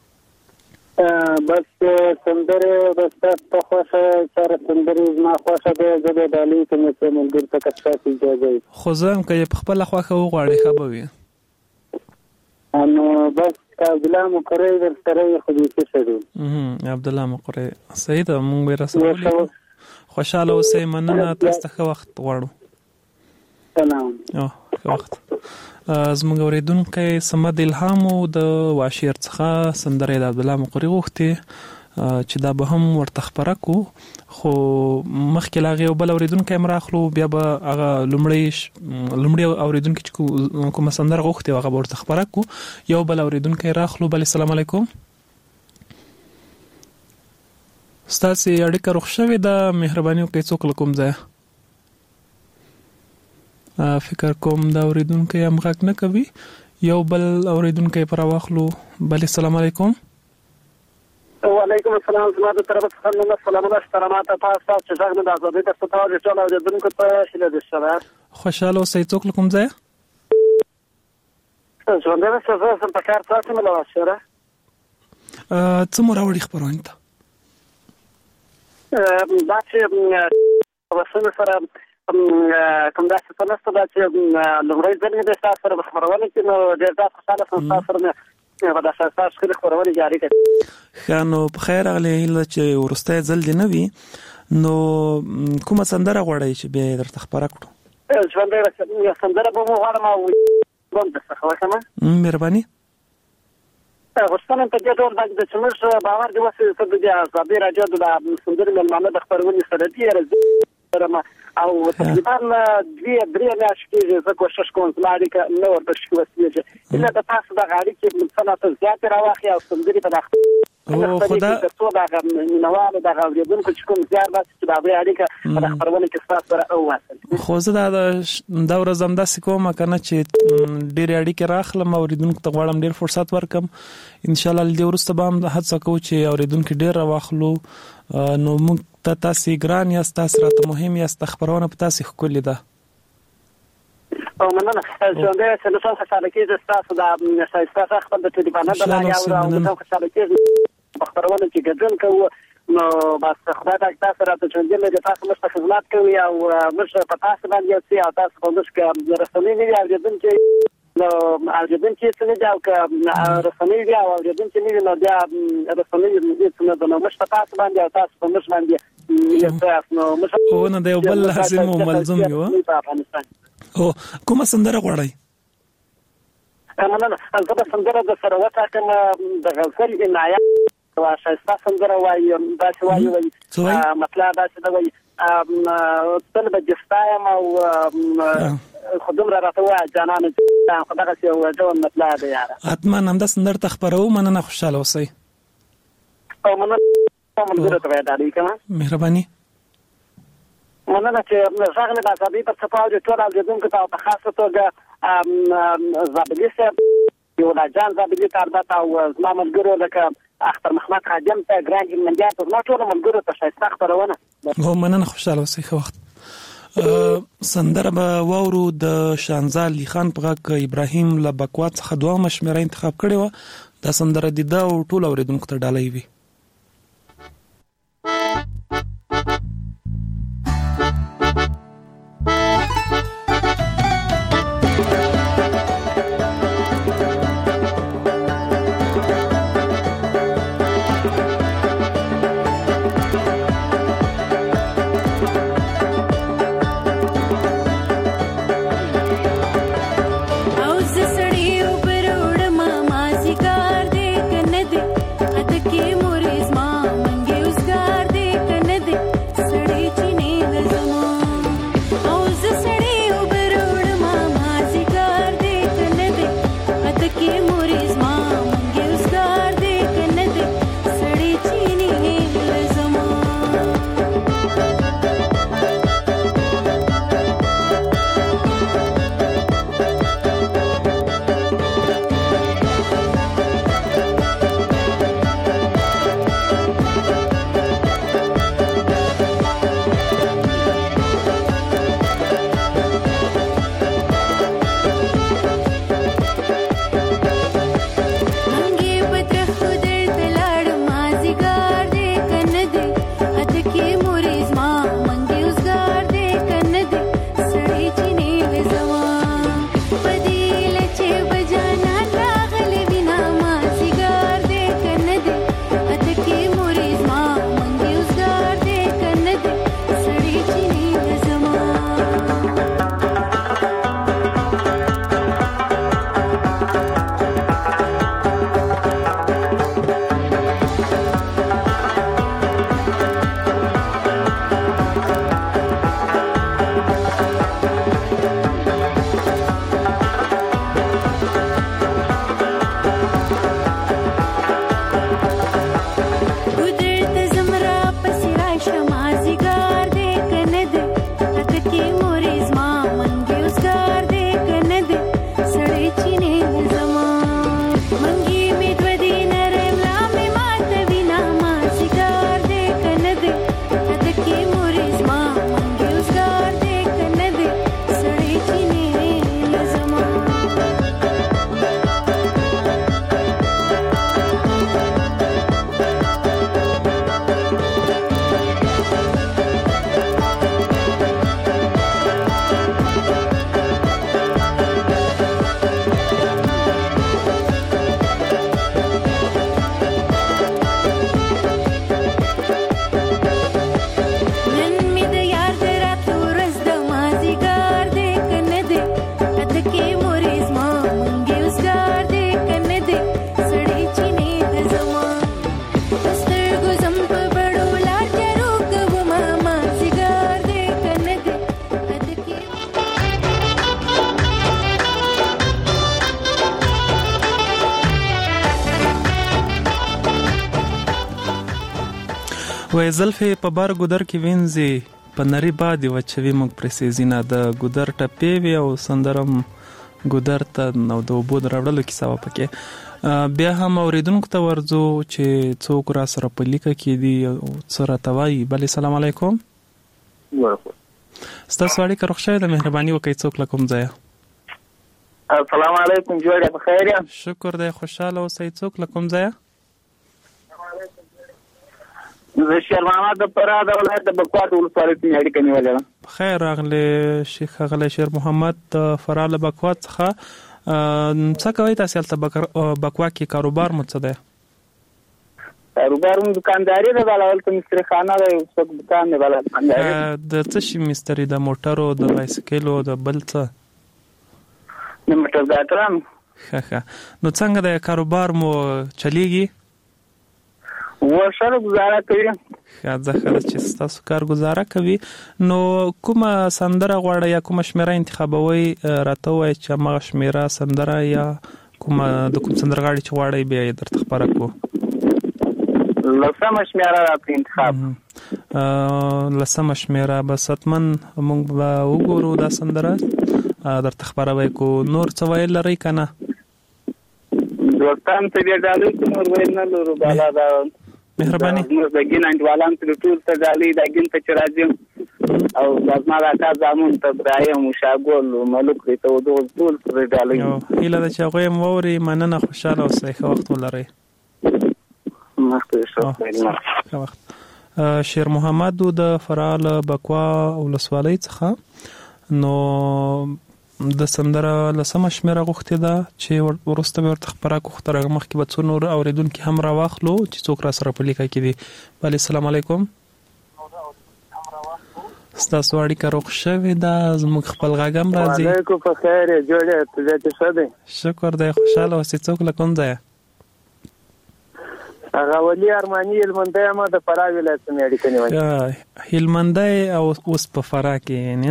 بس سندره بس په خوښه سره سندره ما خوښه ده زه د علي کوم څه ملګری ته کښته اجازه خو زم کې په خپل خوښه وغواړي خبوي نو بس عبد الله مقری در سره خو دې څه عبد الله مقری صحیح ده مونږ به رسول خوشاله اوسې مننه تاسو ته وخت غواړو سلام وخت زموږ اوریدونکو سمد الهام د واشیر څخه سندره د عبد الله مقری غوښتي چې دا به هم ورته خبره کو خو مخکې لاغه بل اوریدونکو امراخلو بیا به هغه لمړی اوریدونکو چې کوم سندره غوښتي هغه ورته خبره کو یو بل اوریدونکو راخلو بل السلام علیکم ستاسو اړیکه روښ شوې ده مهرباني وکړئ څوک کوم ځای فکر کوم دا اوریدونکو هم غږ نه کوي یو بل اوریدونکو پر واخلو بل السلام علیکم وعلیکم السلام زموږ د طرف څخه نو سلام الله سترامات تاسو چې څنګه د آزادۍ د ستاره ټول اوریدونکو ته شله د شباب خوشاله اوسئ څوک کوم ځای ژوند د څه څه په کار تاسو مله واشره څه مراوړي خبرونه ته دا چې وسنه سره کوم داسې څه نشته دا چې لومړی ځل مې د تاسو سره خبرونه کې نو ډېر زیات خوشاله شوم تاسو سره مې په داسې اساس کې خبرونه جاري کړې ښه نو په خیر راغلی هیله چې وروستی ځل دې نه وي نو کومه سندره غواړئ چې بیا یې درته خپره کړو ژوندی سندره به مو غواړم او ګوند څخه وکړم مهرباني غوښتنه په دې ډول باندې چې موږ باور دې وسې چې د آزادۍ راډیو د سندرې مېلمانه د خپرونې سره دي او تقریبا درې میاشتې کېږي زه کوشش کوم چې اړیکه نه ورته شي وسیږي اله د تاسو د اړیکې مثلا زیات راوخي او سندري په داخله خدا څو دا نوواله د غوړېدونکو چې کوم زیار بس چې دا اړیکه په خبرونه کې تاسو سره اوسه خو زه دا ورځ هم داسې کوم کنه چې ډېر اړیکې راخلم اوریدونکو ته غواړم ډېر فرصت ورکم ان شاء الله دې ورسته به هم هڅه کوو چې اوریدونکو ډېر راواخلو نو موږ تاسو ګران یاست تاسو راته مهم یاست خبرونه په تاسو خولې ده او مننه څنګه چې له تاسو سره کې تاسو د سایسته خپل د ټلیفون د لایا او د تاسو کې خبرونه چې ګډون کوو نو بس خدای دې تاسو راته څنګه دې تاسو مست خدمات کوي او مشه په تاسو باندې چې تاسو په دې کې رسمي نه یو دې چې نو اجازه چې څنګه دا او رسمي دی او اجازه چې نه نو دا رسمي دې څنګه نو مش تاسو باندې تاسو په مش باندې او نه دی بل لازم او ملزم یو او کومه سندره غواړئ مننه زه سندره د سروت حکم د غزل عنایت واشایسته سندره وایم دا چې وایم مطلب دا چې دا وایم تل به جستایم او خدوم را راته جانان خدای سي او جوان مطلب دی یاره حتما هم د سندره تخبرو مننه خوشاله اوسئ او مننه ته وایي دا مهرباني مننه چې ځاګنه د آزادۍ په صفاو ټول اوریدونکو ته په خاصه توګه زابلی صاحب یو د جان زابلی تاربات او زما ملګرو لکه اختر محمد خادم ته ګران جمنجات زما ټول ملګرو ته شایسته خبرونه هو مننه خوشاله اوسئ خو وخت سندره به وورو د شانزال علي خان په غږ ابراهیم لبکوات څخه دوه مشمره انتخاب کړي و دا سندره د دا ټول اوریدونکو ته ډالۍ وي के وای زلفې په بار ګودر کې وینځي په نری بادي وچوي موږ پرسیزینا د ګودر ټپې وی او سندرم ګودر ته نو د وبو دراوړلو کې سوا پکې بیا هم اوریدونکو ته ورځو چې څوک را سره په لیکه کې دي سره توای بل السلام علیکم ستاسو اړیکه روښه ده مهرباني وکړئ څوک لکم ځای السلام علیکم جوړه بخیر یم شکر دی خوشاله اوسئ څوک لکم ځای زه شیر محمد د فراه د ولایت د بکوات ولسوالۍ څخه اړیکه نیولې خیر راغلی شیخ اغلی شیر محمد د فراه له بکوات څخه څه کوي تاسو هلته بکوا کې کاروبار مو څه دی کاروبار مو دکانداري ده بلول ته مستری خانه ده څه دکان دی بلول دکانداري د څه شي مستری د موټرو د بایسکلو د بل څه د موټر ګاټران ښه نو څنګه د کاروبار مو چلیږي ورسره گزاره کوي ځکه چې تاسو کار گزاره کوي نو کومه سندره غواړئ یا کومه شمیره انتخابوي راته وایي چې هغه شمیره سندره یا کومه د کوم سندرغاړي چې غواړئ بیا یې درته خبره کو لسمه شمیره راته انتخاب لسمه شمیره بس حتمن موږ به وګورو دا سندره درته خبره وایي کو نور څه ویل لرئ که نه دوستان ته بیا ډالۍ کوم نور ویل نه لرو بالا دا مهرباني د ګین انډوالان ته ټول ته ډالۍ د ګین ته چې راځم او زما راکا زامون ته برایم مشاګول ملک ته ودو ټول ته ډالۍ هیله ده چې هغوی هم واوري مننه خوشحاله اوسئ ښه وخت ولرئ ښه وخت شیر محمد د فراه له بکوا ولسوالۍ څخه نو د سندره لسمه شمیره غوښتې ده چې وروسته به ورته خبره کوو خو تر هغه مخکې به څو نور اورېدونکي هم راواخلو چې څوک را سره په لیکه کې دي بله السلام علیکم ستاسو اړیکه روغ شوې ده زموږ خپل غږ هم راځي وعلیکم په خیر یې جوړې طبیعت یې ښه دی شکر دی خوشحاله اوسئ څوک له کوم ځایه هغه ولي ارماني هلمندی یم د فراه ولایت څخه اړیکه نیولې هلمندی او اوس په فراه کې یعنې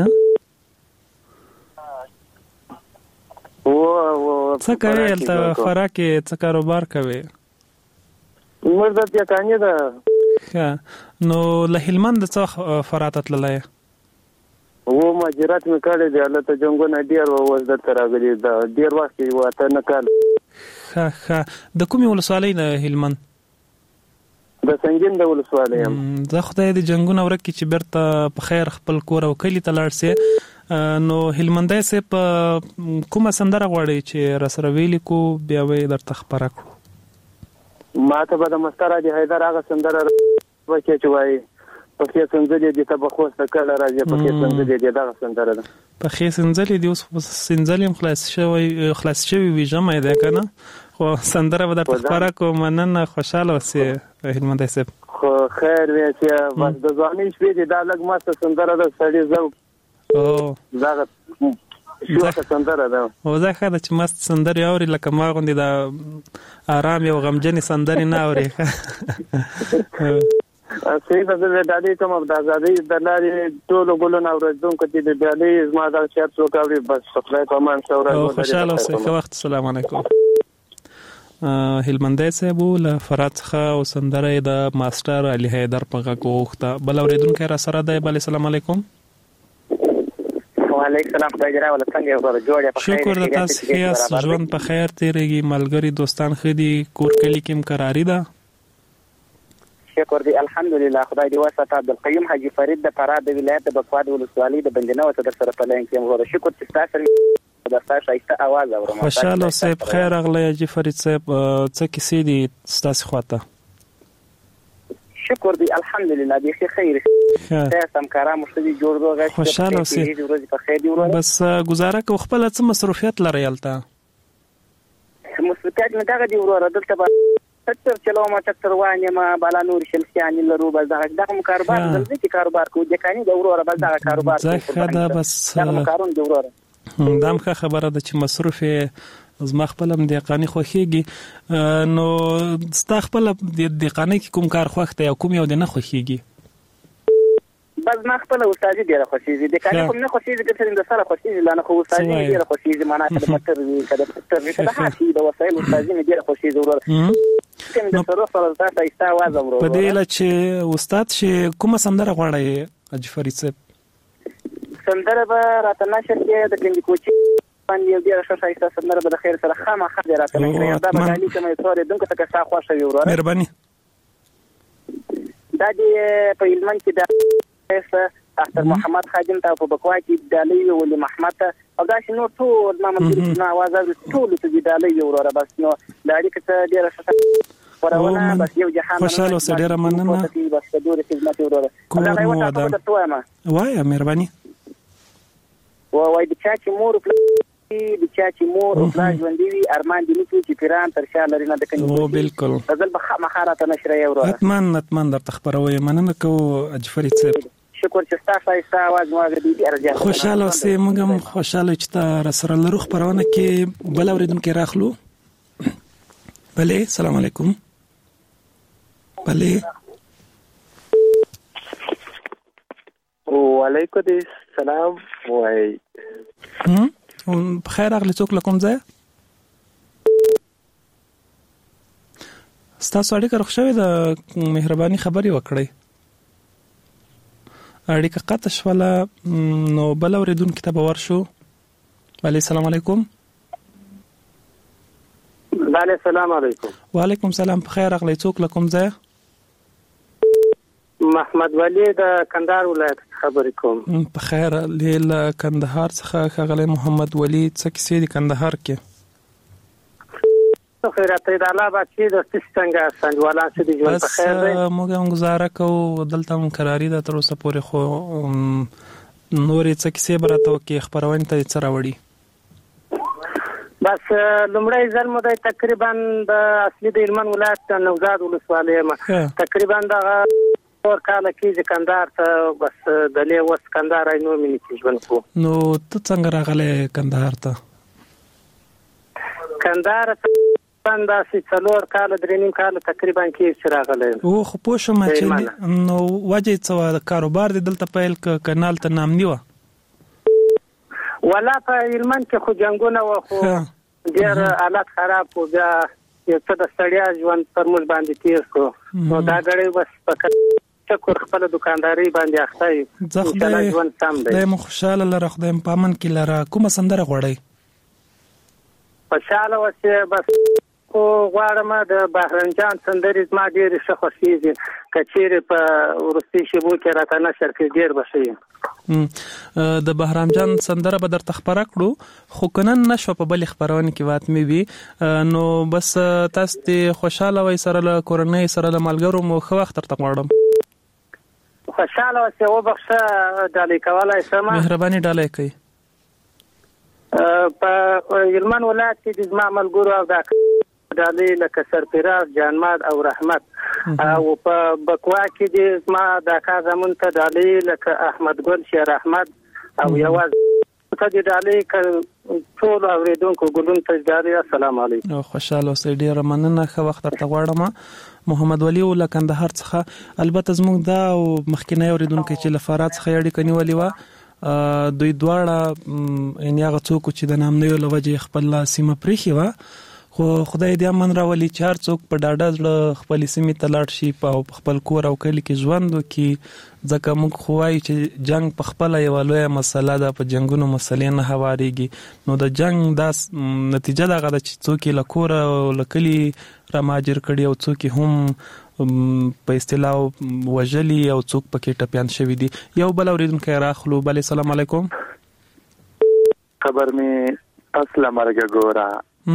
څه کوي هلته فراه کې څه کاروبار کوي موږ د یکانې ده ښه نو له هلمند څه فراه ته تللی مهاجرت مې کړی دی هلته جنګونه ډېر اوس دلته راغلي ده ډېر وخت یې 8 کال ښه د کومې ولسوالۍ نه هلمند د سنګین د ولسوالۍ یم زه خدای دې جنګونه ورک کړي چې بیرته په خیر خپل کور او کلي ته لاړ سې نو هلمندی صاحب کومه سندره غواړئ چې را سره ویلي کو بیا به یې درته خپره کړو ما ته به د مستر حاجي حیدر هغه سندره وکړي چې وایي پښې سنځلې دي ته به خوسته کله راځي پښې سنځلې دي دغه سندره ده پښې سنځلې دي اوس سنځلې هم خلاص شوي وي ژمی دی که نه خو سندره به درته خپره کړو مننه خوشحاله اوسې هلمندی صاحب خو خیر وی چې بس د ځوانۍ شپې دي دا لږ مسته سندره ده سړي ذوق دغه شوخه سندره ده دا ښه ده چې مست سندرې اوري لکه ما غوندې د ارام یو غمجنې سندرې نه اوري صحیح ده زه ډالۍ کوم د ازادۍ د لارې ټولو ګلونه اورېدونکو ته د ډالۍ زما دغه شعر څوک اوري بس خدای په امان ښه ورځ خوشحاله اوسئ ښه وخت السلام علیکم هلمندی صاحب له فراه څخه او سندره یې د ماسټر علي حیدر په غږ وغوښته بل اورېدونکی را سره دی بل السلام علیکم وعلیکم السلام خدای دې راوله څنګه یې جوړې په خیر شکر د تاسو ښه یاست ژوند په خیر تېرېږي ملګري دوستان ښه دي کور کلي کې هم کراري ده شکر دی الحمدلله خدای دې وساته عبدالقیوم حاجي فرید د فراه د ولایت د بکواد ولسوالۍ د بندینه وته در سره په لاین کې یم شکر چې تاسو د تاسو ښایسته اواز اورم خوشاله صاحب خیر اغلی حاجي فرید صاحب څه کیسې دي ستاسو خواته شکر دی الحمدلله بیخي خیر تاسو هم کارا مشتري جوړ دوغه خوشاله اوسئ بس گزاره کو خپل څه مصروفیت لري الته مصروفیت نه دغه دی وروره دلته تر چلو ما تر وانه ما بالا نور شمسياني لرو بس دغه کاروبار دلته کې کاروبار کو د کاني د وروره بس دغه کاروبار دا بس دغه کارون دی وروره دام ښه خبره ده چې مصروف زما خپل هم دیقانی خوښیږي نو ستا خپل دیقانی کې کوم کار خوښ دی او کوم یو دی نه خوښیږي بس ما خپل استاد ډیره خوښیږي د کار کوم نه خوښیږي د سره خوښیږي لانه خو استاد ډیره خوښیږي معنا ته متر کده تر کده هاتي د وسایل استاد ډیره خوښیږي ورور کوم د سره سره تاسو ایستا आवाज اورو په دې لچ استاد چې کومه سندره غواړي حاجی فرید صاحب سندره به راته نشر کې د کندي کوچي باندې یو ډیر ښه شایسته سندره به د خیر سره خامخا دې راته نشر دا به علي کومه څورې دونکو ته که خوښه وي ورور مهرباني دا دې په علمن کې د اختر محمد خادم ته په بکوا کې د علي ولی محمد او دا شنو ټول ما مې نه आवाज ټول ته د علي ورور بس نو دا اړیکه ته ډیر ښه ورونه بس یو جهان خوشاله اوسه ډیر مننه بس د دوه خدمت ورور دا یو څه ته وایم وای مهرباني وای د چا چې مور د چا چې مور او پلار ژوندي وي ارمان دي چې پیران تر شا لري نه د کني او بالکل غزل به مخاراته نشره یو ورور اتمن در تخبروي مننه کو اجفرید صاحب شکر چې تاسو ایستا आवाज مو غوډي ارجه خوشاله اوسئ موږ هم خوشاله چې تاسو سره لرو خبرونه کې بل اوریدونکو راخلو بله السلام علیکم بله وعلیکم السلام وای بخیر اغلی څوک لکم ځای ستاسو اړیکه روښ شوې د مهرباني خبري وکړئ اړیکه قطع شوله نو بل اوریدونکو ته به ورشو بله السلام علیکم بله السلام علیکم وعلیکم السلام بخیر اغلی څوک لکم ځای محمد ولی د کندهار ولایت خبرې کوم په خیر لیل کندهار څخه خغلی محمد ولی څه کیسې د کندهار کې خیرات د الله بچی د څنګه سنجوالان چې د ژوند په خیر دی موږ هم گزاره کوو دلته هم قراری ده تر اوسه پورې خو نورې څه کیسې برته کې خبرونه ته څه راوړي بس لمړی ځل مو د تقریبا د اصلي د علمن ولایت نوزاد ولسوالۍ تقریبا د اور کال کې کندهار ته بس د له وس کندهار نو مې کې ژوند کو نو ته څنګه راغله کندهار ته کندهار څنګه چې څلور کال درېنیم کال تقریبا کې راغله او خو پوه شم چې نو وجه څه کاروبار د دلته پیل کانال ته نام نیو ولا په علمن کې خو جنگونه و خو ډیر حالت خراب و بیا یو څه د ستړیا ژوند پر موږ باندې تیر کو نو دا غړي بس پکې شکر خپل دکانداري باندې اخته زه خدای مو خوشاله لره خدای په امن کې لره کومه سندره غوړی خوشاله وسه بس کو غواړم د بهرنجان سندرې ما ډېر ښه خوښیږي کچېره په ورستي شبو کې راته نشر کې ډېر بشي د بهرنجان سندره به در تخبره کړو خو کنن نشو په بل خبرونه کې وات مې وي نو بس تاسو ته خوشاله وای سره له کورنۍ سره له ملګرو مو خو وخت تر تغواړم خوشاله اوسه او بخښه ډالۍ کولای سم مهرباني ډالۍ کوي په علمن ولایت کې د زما ملګرو او د ډالۍ لکه سرفراز جانماد او رحمت او په بکوا کې د زما د کازمون ته ډالۍ لکه احمد ګل شیر احمد او یواز ته د ډالۍ ټول اوریدونکو ګلون ته ډالۍ السلام علیکم خوشاله اوسئ ډیر مننه خو وخت تر تغواړم محمد ولی ول کندهار څخه البته زموږ دا او مخکینی اوریدونکو چې لفارات څخه اړیکه نیولې و دوی دواړه ان هغه څوک چې د نام نه لوجه خپل سیمه پریخي و خو خدای دې امن راولي چار څوک په ډاډه ځړه خپل سیمه تلاړ شي په خپل کور او کلی کې ژوند وکي ځکه موږ خوای چې جنگ په خپل یو لوی مسله ده په جنگونو مسلې نه هواريږي نو د جنگ د نتیجه دغه چې څوک له کور او لکلی را ماجر کړي او څوک هم په اصطلاح وجلی او څوک پکې ټپيان شوی دي یو بل اوریدونکو راخلو بل السلام علیکم خبر می اصله مرګ ګورا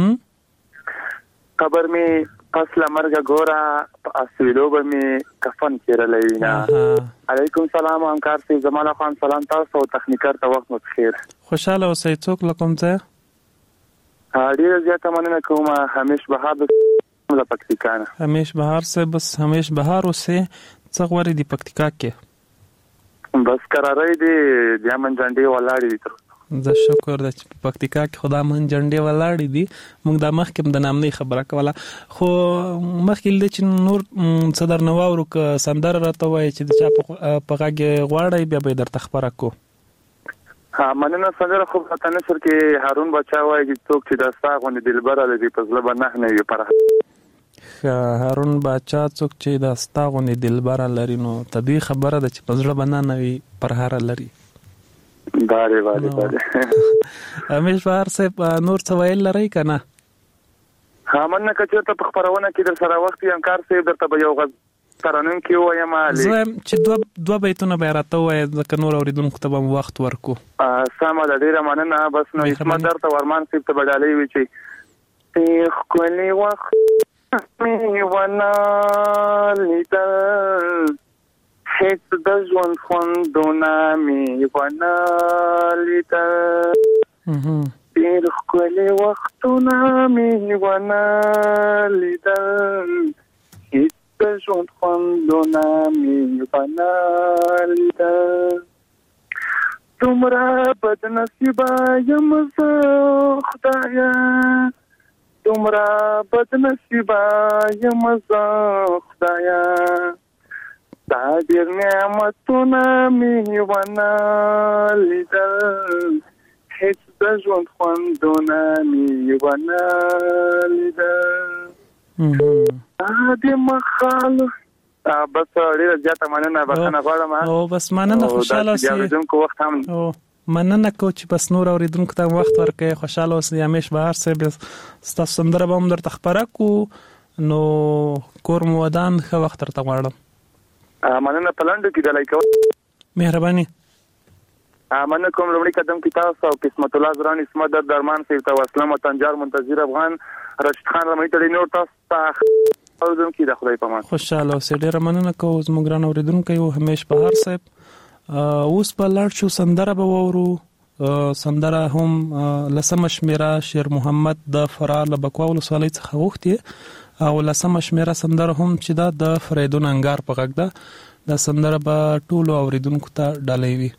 خبر می اصله مرګ ګورا اسویلو به می کفن کړلې نه علیکم سلام همکار سي جمال خان سلام تاسو او تخنیکر ته وخت مو خیر خوشاله اوسئ څوک لکم ته ډیر زیاته مننه کوم همیش بهار د پکتیکا همیش بهار سے بس همیش بهار اوسه څنګه ورې دی پکتیکا کې بس قرارای دی دیامن جنډي ولاړی دي زه شکر د پکتیکا کې خدا من جنډي ولاړی دي موږ د مخکم د نامنۍ خبره کوله خو مخکې د چې نور صدر نواورو ک سندر راته وای چې د چا په غاګه غواړی بیا به در تخبره کو مننه سندره خو په نشر کې هارون بچا وای چې څوک چې داستا غونډې دلبر لري په ځله باندې نه وي پر هارون باچا څوک چې د ستاغونې دلبره لري نو طبیعي خبره ده چې په زړه باندې نوي پرهاره لري. بله همیش بهر صاحب نور څه ویل لرئ که نه؟ مننه که چېرته په خپرونه کې در سره وخت وي همکار صاحب درته به یو غږ ترنم کې ووایم. زه وایم چې دوه بیتونه به یې راته ووایې ځکه نور اورېدونکو ته به م وخت ورکو. سمه ده، ډېره مننه. بس نو عصمت درته ورمان صاحب ته به ډالۍ وي چې ښکلي وخت مې ونه لیدل، هېڅ د ژوند خوندونه مې ونه لیدل، ډېر ښکلي وختونه مې ونه لیدل، هېڅ د ژوند خوندونه مې ونه لیدل. دومره بدنصیبه یم زه خدایه، دومره بدنصیبه یم زه خدایه، دا ډېر نعمتونه مې ونه لیدل، هېڅ د ژوند خوندونه مې ونه لیدل. د مخالو بس ډېره زیاته مننه، بخښنه غواړم. بس مننه، خوشحاله اوسئ. اوریدونکو وخت هم مننه کو چې بس نور اوریدونکو ته وخت ورکړئ. خوشحاله اوسئ. همیش بهر صاحب ستاسو سندره به هم درته خپره کړو، نو کور مو ودان، ښه وخت درته غواړم. مننه. په لنډو کې ډالۍ کول مهرباني. مننه کوم. لومړی قدم کې تاسو او قسمت الله زران، اسمت درمان صاحب ته وسلم تنجار منتظر افغان، رشید خان رمې تړي، نور تاسو ته اوریدونکو د خدای په امان. خوشاله اوسئ. ډېره مننه کوم زموږ ګران اوریدونکو یو همیش بهر صاحب. اوس په لاړ شو سندره به وورو. سندره هم لسمه شمیره شیر محمد د فرار له بکوا ولسوالۍ څخه غوښتي او لسمه شمیره سندره هم چې دا د فریدون انګار په غږ ده. دا سندره به ټولو اوریدونکو ته ډالۍ وي.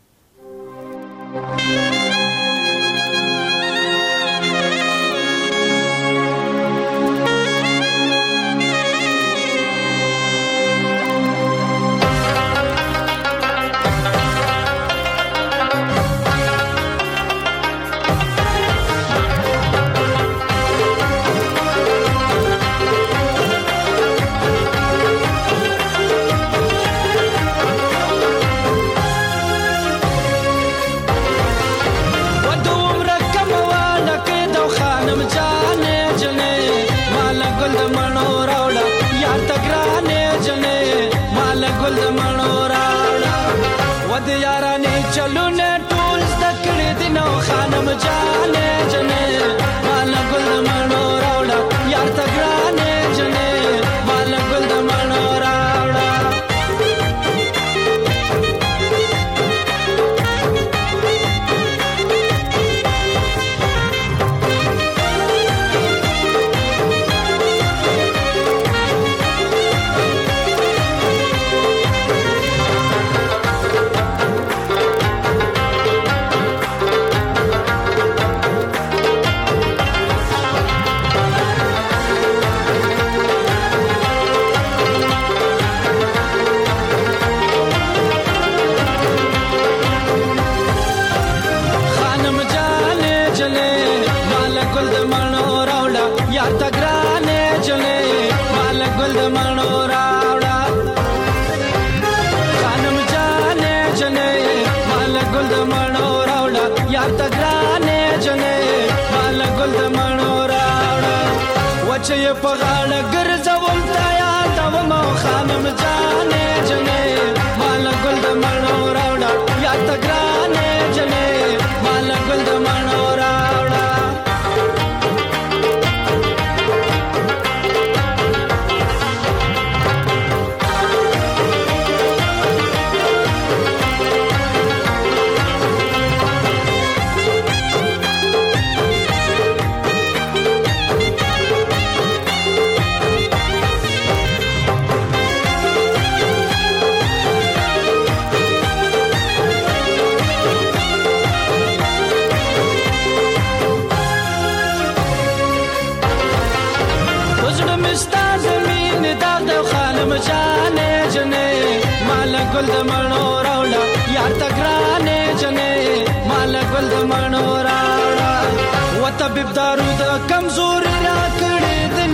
ګل د مڼو راوړه یار تګرانې جنې مال ګل د مڼو راوړه وطبيب دارو د کمزوري را کړې د نو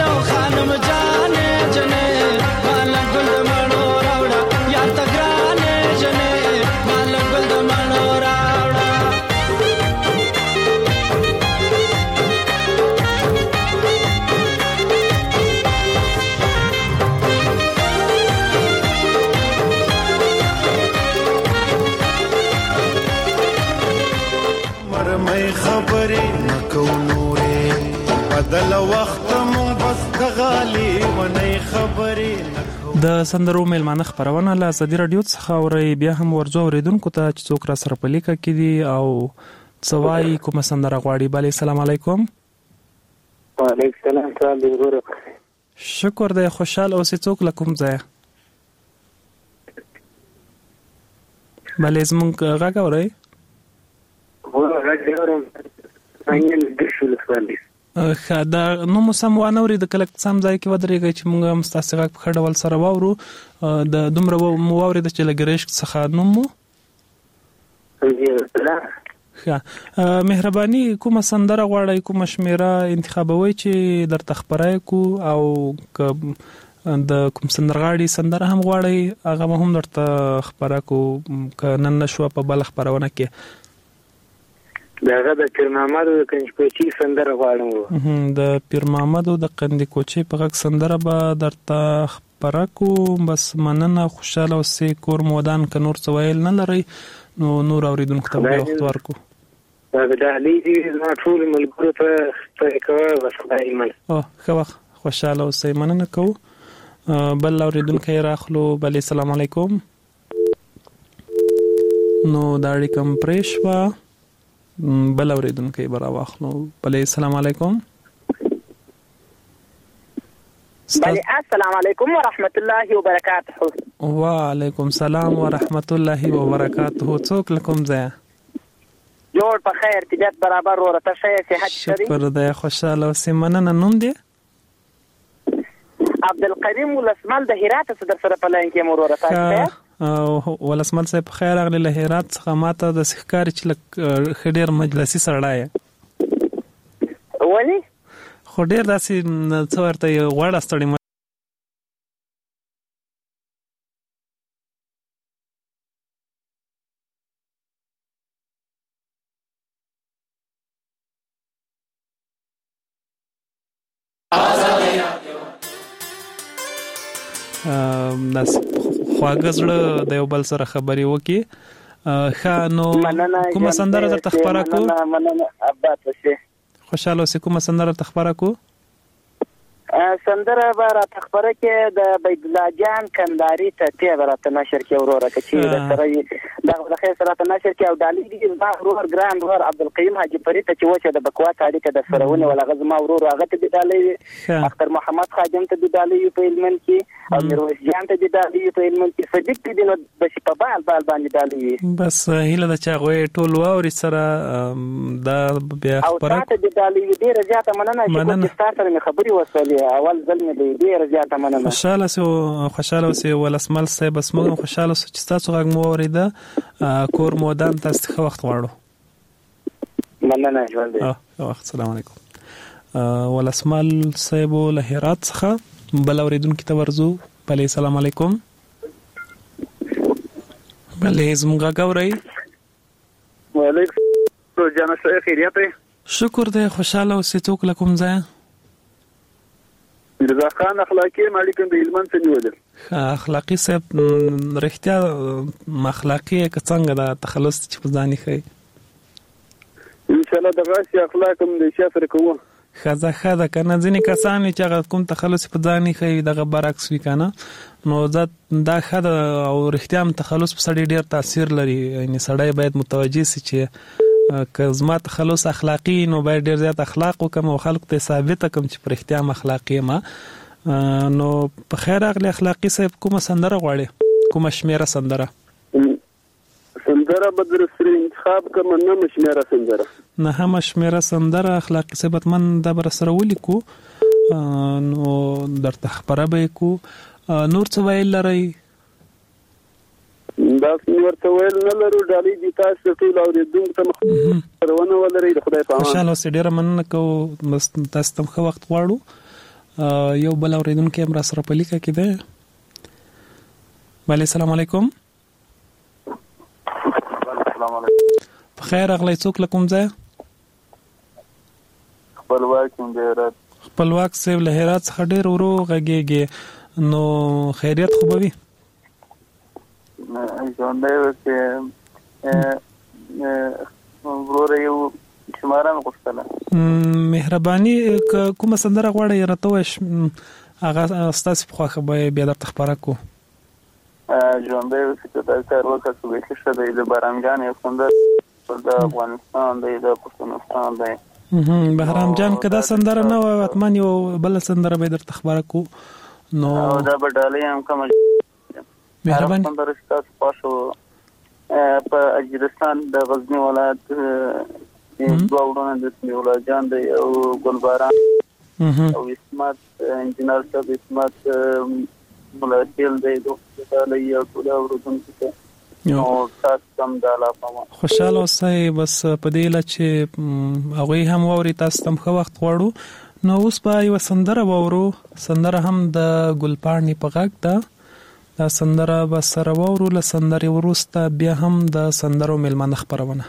خانم جانې جنې مال ګل د مړو راوړه یار ته ګرانې جنې مال ګل د مړو راوړه مرمۍ خبرې نکو نورې بدل وخت مون بس غالي ونې خبرې د سندرو میلمانه خبرونه له ازادي رادیو څخه اوري بیا هم ورځو اوریدونکو ته چې څوک را سره پلیکه کړي او څوای کوم سندره غواړي. بله السلام علیکم. وعلیکم السلام تعالی. شکر دی خوشحال اوسې. څوک لکم ځای بله زمونږ غږ اورئ؟ دا نو موسم وانه ورې د کلک سم ځای کې ودرېږي چې موږ مستاسغه په خړول سره واورو د دومره مو واورې د چلګریش څخه نومو مهرباني کومه سندره غواړئ کومه شمیره انتخابوي چې درته خبرای کو او د کوم سندرغاړي سندره هم غواړئ هغه هم درته خبره کو نن نشو په بل خبرونه کې داغه د پیر محمد د کنجکوچي سندره غواړم. د پیر محمد د کنجکوچي په غږ سندره به درته خبره کو. بس مننه خوشاله اوسئ. کور مودان که نور څه ویل نه لرئ نو نور اوریدونکو ته وخت ورکو. دا د علي دي زما ټول ملګرو ته کوه بس خدای ایمان ښه وخت خوشاله اوسئ. مننه کوو. بل اوریدونکی راخلو. بله السلام علیکم. نو دا اړیکه م پرې شوه. بل اوریدونکی به راواخلو. بله السلام علیکم. بله السلام علیکم ورحمت الله وبرکاته. وعلیکم السلام ورحمت الله وبرکاته. څوک لکم ځای؟ جوړ په خیر طبیعت برابر ورته صحت شری. شکر دی خوشاله اوسئ. مننه. نوم دی عبدالقدیم ولسمل د هرات څخه در سره په لاین کې مور ورته ولسمل صاحب خیر اغلی له هرات څخه ماته د سخکاري چې خډیر مجلسي سړی ولی خو ډیر داسې څو ورته غوړه ستړي داس خواږه زړه د یو بل سره خبرې وکي. نو کومه سندره درته خبره کو؟ خوشاله اوسې. کومه سندره درته خبره کو؟ سندره به راته خبره کې د بید الله جان کندهاري ته به راته نشر کې وروره که چې د سره دغه د خیر سره راته نشر کې او ډالۍ دي زما ورور ګران ورور عبدالقیوم حاجي فرید ته چې وچه د بکوات اړیکه د سره ونه ول هغه زما ورور هغه ته د ډالۍ اختر محمد خادم ته د ډالۍ په علمن کې او میرویس جان ته د ډالۍ په علمن کې صدیق دې نو د په بال باندې ډالۍ. بس هیله د چا غوي ټول واوري سره دا بیا خبره او ته د ډالۍ ډیره زیاته مننه چې تاسو سره خبري وسولې اول ځل مې ډیره زیاته مننه. خوشاله اوسئ. ولسمل صاحب بس موږ خوشاله اوسو چې تاسو غږ مو اورېده. کور مودان تاسو ښه وخت غواړو. مننه ژوند دی. وخت. السلام علیکم. ولسمل صاحب له هرات څخه بل اوریدونکو ته ورزو. بله السلام علیکم. بله زموږ غږ اورئ؟ وعلیکم جانا صاحب خیریت دی؟ شکر دی خوشاله اوسئ. څوک له کوم ځای؟ رضا خان اخلاقی مالکم د علمان څخه نیولل. اخلاقی صاحب رښتیا اخلاقی که څنګه د تخلص چې په ځان ښي ان شاء الله د غاښ اخلاق هم د شفر کوو. خزه کنه ځینې کسان چې هغه کوم تخلص په ځان ښي دغه برعکس وی کنه نو دا خده او رښتیا هم تخلص په سړی ډیر تاثیر لري. یعنی سړی باید متوجه شي چې که زما تخلص اخلاقی نو باید ډیر زیات اخلاق وکم او خلکو ته ثابت کم چې پر اختیار اخلاقی ما نو په خیر اغلی اخلاقی صاحب کومه سندره غواړي؟ کومه شمیره سندره؟ سندره بدر سری انتخاب کوم نه مشمیره سندره نه هم شمیره سندره اخلاقی صاحب من د بر سره ولیکو نو درته خبره به کو. نور څه ویل لري؟ دا ورته ویل نه لرو. ډالۍ دي تاسو ټول اوریدونکو ته مخونه ولري. د خدای په امان. خوشاله اوسئ. ډیره مننه کوو. تاسو ته ښه وخت غواړو. یو بل اوریدونکو هم را سره په لیکه کې ده. وعلیکم السلام علیکم. السلام علیکم. بخیر اغلی څوک لکم ځای؟ خپلواک یم د هرات. خپلواک صاحب له هرات څخه ډېر ورو غږیږي، نو خیریت خو به وي؟ ژوندی اوسې. وروره یو شماره مې غوښتله. مهرباني کومه سندره غواړئ راته ووایئ، هغه ستاسې په خوښه به بیا درته خپاره کړو. ژوندی اوسې چې دا کار وکړه چې بیخي ښه دی. د بهرام جان یو سندره د افغانستان دی، د پښتونستان دی. بهرام جان که دا سندره نه وه حتما یو بله سندره به درته خپاره کړو. نو دا به ډالۍ هم کومه مهرباني سندره چې تاسو خوښه وه په اجرستان د غزني ولایت دوه وروڼه د سمیع الله جان دی او ګلباران او اسمت انجینر صاحب اسمت ملاکیل دی ډالۍ او ټول اورېدونکو ته نو تاسو هم د علاقه خوشحاله اوسئ. بس په دې هیله چې هغوی هم واوري، تاسو ته هم ښه وخت غواړو. نو اوس به یوه سندره واورو، سندره هم د ګلپاڼې په غږ ده. دا سندره به سره واورو، له سندرې وروسته بیا هم د سندرو میلمانه خپرونه.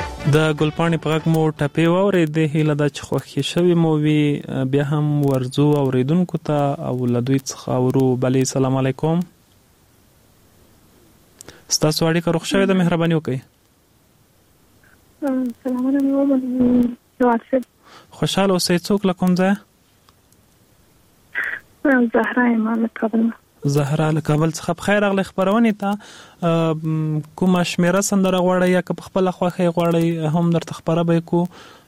د ګلپاڼې په غږ مو ټپې واورې د هیله د چخوخي شوی مو وی بیا هم ورزو اوریدونکو ته او لدوی څخه اورو. بلی سلام علیکم. ستاسو اړیکه روغ شوې ده، مهرباني وکړئ. سلام علیکم. خوشاله اوسئ. څوک له کوم ځای؟ زهرا یم له کابل. زهرا له کابل څخه. بخیر راغلی خبرونې ته. کومه شمیره سندره غواړئ یا که په خپله خوښه غواړئ هم درته خبره به کو؟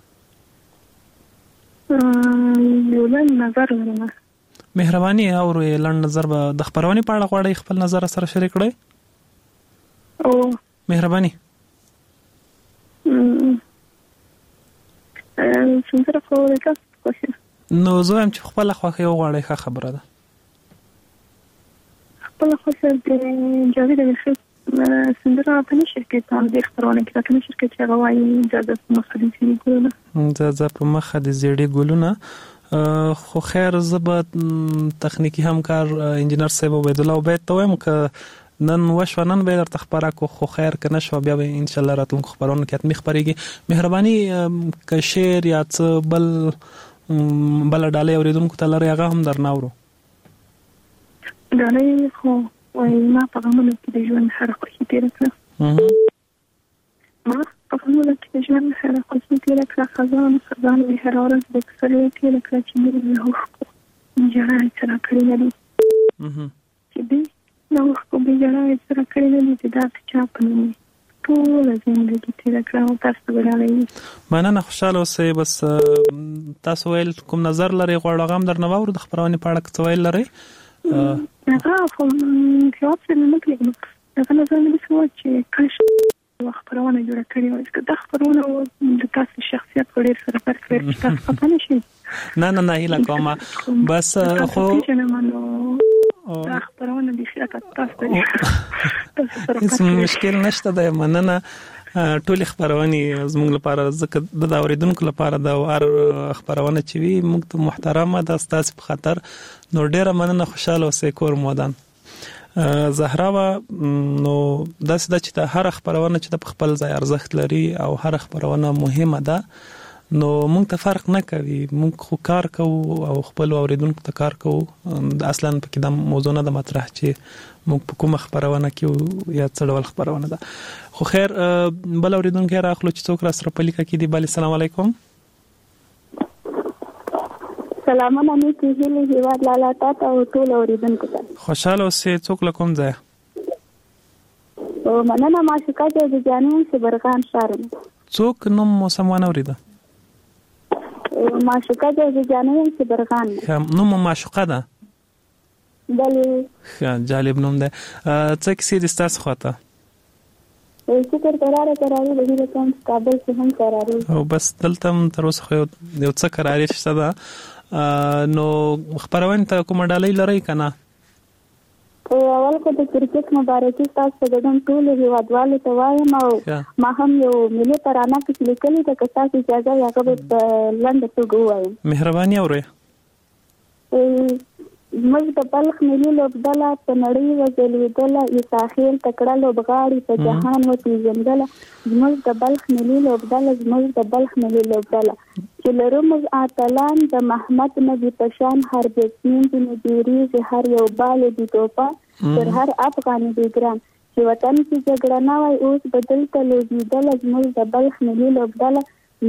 یو لنډ نظر لرم. مهرباني اورو. لنډ نظر به د خبرونې په اړه غواړئ خپل نظر سره شریک کړئ؟ او مهرباني. سندره خو تاسو خوښه نو زه هم چې خپله خوښه غواړئ ښه خبره ده. خپل خوښه د جاوید امیر سندره په نشر کې تاسو د خبرونه کې په نشر کې چې غواړي اجازه په مخ دې زیړي ګلونه اجازه په مخ دې زیړي ګلونه. خو خیر زبر تخنیکی همکار انجینر صاحب عبید الله عبید ته وایم که نن وشو نن به درته خبره کو. خو خیر کنه شو بیا به ان شاء الله راتلونکو خبرونه کې اتمی خبرېږي. مهرباني که شعر یا څه بل ډالې اوریدونکو ته لري هغه هم درناورو. ډالې خو وای ما په غمونو کې د ژوند هر خوښي تیر کړه. ما په غمونو کې د ژوند هر خوښي تیر کړه. خزان به هر ورځ د کسرې تیر کړه چې موږ له هوښ جړای سره کړی نه چې دې نو خو به جړای سره کړی نه چې دا چا په نوم ټول زندګي تیر کړه او تاسو ګرځولې. مننه. خوشاله اوسئ. بس تاسو ویل کوم نظر لري غواړم غم درنواورو د خبرونه په اړه څه ویل لري؟ هغه خو جواب څه نه کړم. هغه نظر مې څه و چې کاش خبرونه جوړ کړی وای چې دا خبرونه د تاسو شخصیت په ډیر سره فرق لري چې تاسو په نه شي. نه هیله کومه. بس خو خبرونه دي چې تاسو هیڅ مشکل نشته ده. مننه. ټول خبرونه زموږ لپاره ځکه د اوریدونکو لپاره د هر خبرونه چې وي موږ ته محترمه ده ستاسو په خاطر. نو ډیره مننه. خوشاله اوسئ. کور مودان. زهرا نو داسې ده چې د هر خبرونه چې د خپل ځای ارزښت لري او هر خبرونه مهمه ده. نو موږ ته فرق نه کوي. موږ خو کار کوو او خپل اوریدونکو ته کار کوو. اصلا پکې د موضوع نه د مطرح چې موږ په کومه خبرونه کې یا څه ډول خبرونه ده. خو خیر بل اوریدونکو راخلو چې څوک را سره په لیکه کې دی. بل سلام علیکم. سلامونه مې کېږي هیواد لاله تاسو او ټول اوریدونکو ته. خوشاله اوسئ. څوک له کوم ځای؟ او مننه. معشوقه د جانان صبرغان شارم. څوک نوم مو سمونه اوریده؟ معشوقه د جانان صبرغان. نوم معشوقه ده؟ بله. جالب نوم ده. څه کیسې دي ستاسو خواته؟ شکر قراره د دې کوم کابل کې هم قراره او بس دلته تر اوسه خو یو څه قراره شته ده. نو خبرونه ته کوم ډالۍ لري کنه؟ اول خو د کرکټ مبارکي تاسو د دې ټول هیوادوالو ته وایم او ما هم یو ملي ترانه کې لیکلې ده که تاسو اجازه یا غو لنډ توګه وایم. مهرباني اورئ. زموږ د بلخ ملي لوبډله په نړۍ وځلېدله یساخیل تکړه لوبغاړي په جهان وپېژندله. زموږ د بلخ ملي لوبډله چې لرو موږ اتلان د محمد نبي په شان هر بیټسمین دې ډېرېږي هر یو بال دې توپه تر هر افغان دې ګران چې وطن کې جګړه نه وای اوس به دلته لوبېدله. زموږ د بلخ ملي لوبډله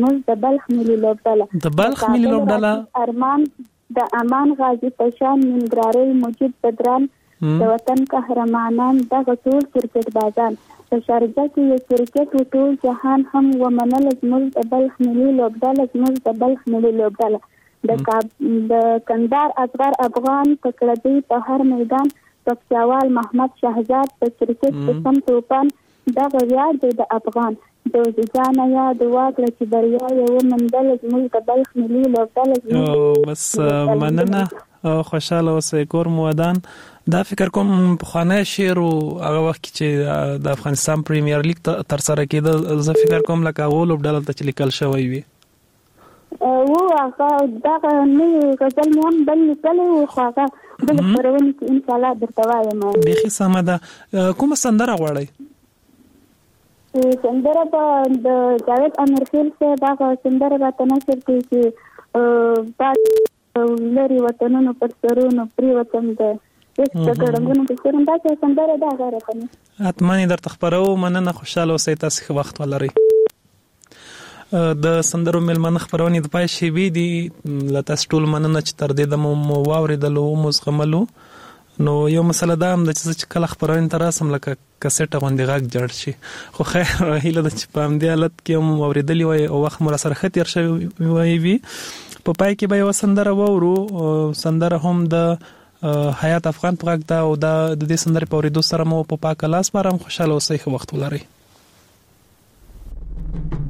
ارمان د امان غازی پشان منګراري مجید بدران د وطن قهرمانان دغه ټول کرکټ بازان په شارجه کې یو کرکټ ټول جهان هم ومنل. زموږ د بلخ ملي لوبډله د کندهار اصغر افغان تکړه په هر میدان پکچاوال محمد شهزاد په کرکټ په سم توپان دغه ویاړ دی د افغان د ځان یا د واکړه چې بریا یو مندل زموږ د بلخ ملي لوبډله. بس مننه. خوشاله اوسئ. کور مودان. دا فکر کوم په خانه شعر او هغه وخت چې د افغانستان پریمیر لیگ تر سره کېده زه فکر کوم لکه غول لوبډله ته لیکل شوی وي. و هغه دغه نه غزل مې هم بل لیکلی و خو هغه بل خپرونې کې انشاءالله درته وایم. بیخي سمه ده. کومه سندره غواړئ؟ سندره د جاوید امرخیل سے دا سندره راته نشر کوي چې بعد لري وطنونو پر سرونو پری وطن ده هیڅ څنګه په سرون دا سندره دا غره کنه اتمنې درته خبرو مننه خوشاله اوسئ تاسو وخت ولرئ د سندرو ملمنه خبرونه د پای شی وی دي لته ټول مننه چې تر دې د مو واوریدلو مزغملو نو یو مسله دا هم د چې کله خبرونه تر اسم لکه کسټه غونډه غږ جوړ شي خو خیر هیله د چې په دې حالت کې هم اوریدلی وي او وخت مر سره خطر شوی وي په پای کې به یو سندره وورو سندره هم د حیات افغان پروګ دا او د دې سندره په اوریدو سره مو په پاک لاس بارم خوشاله اوسئ خو وخت ولرئ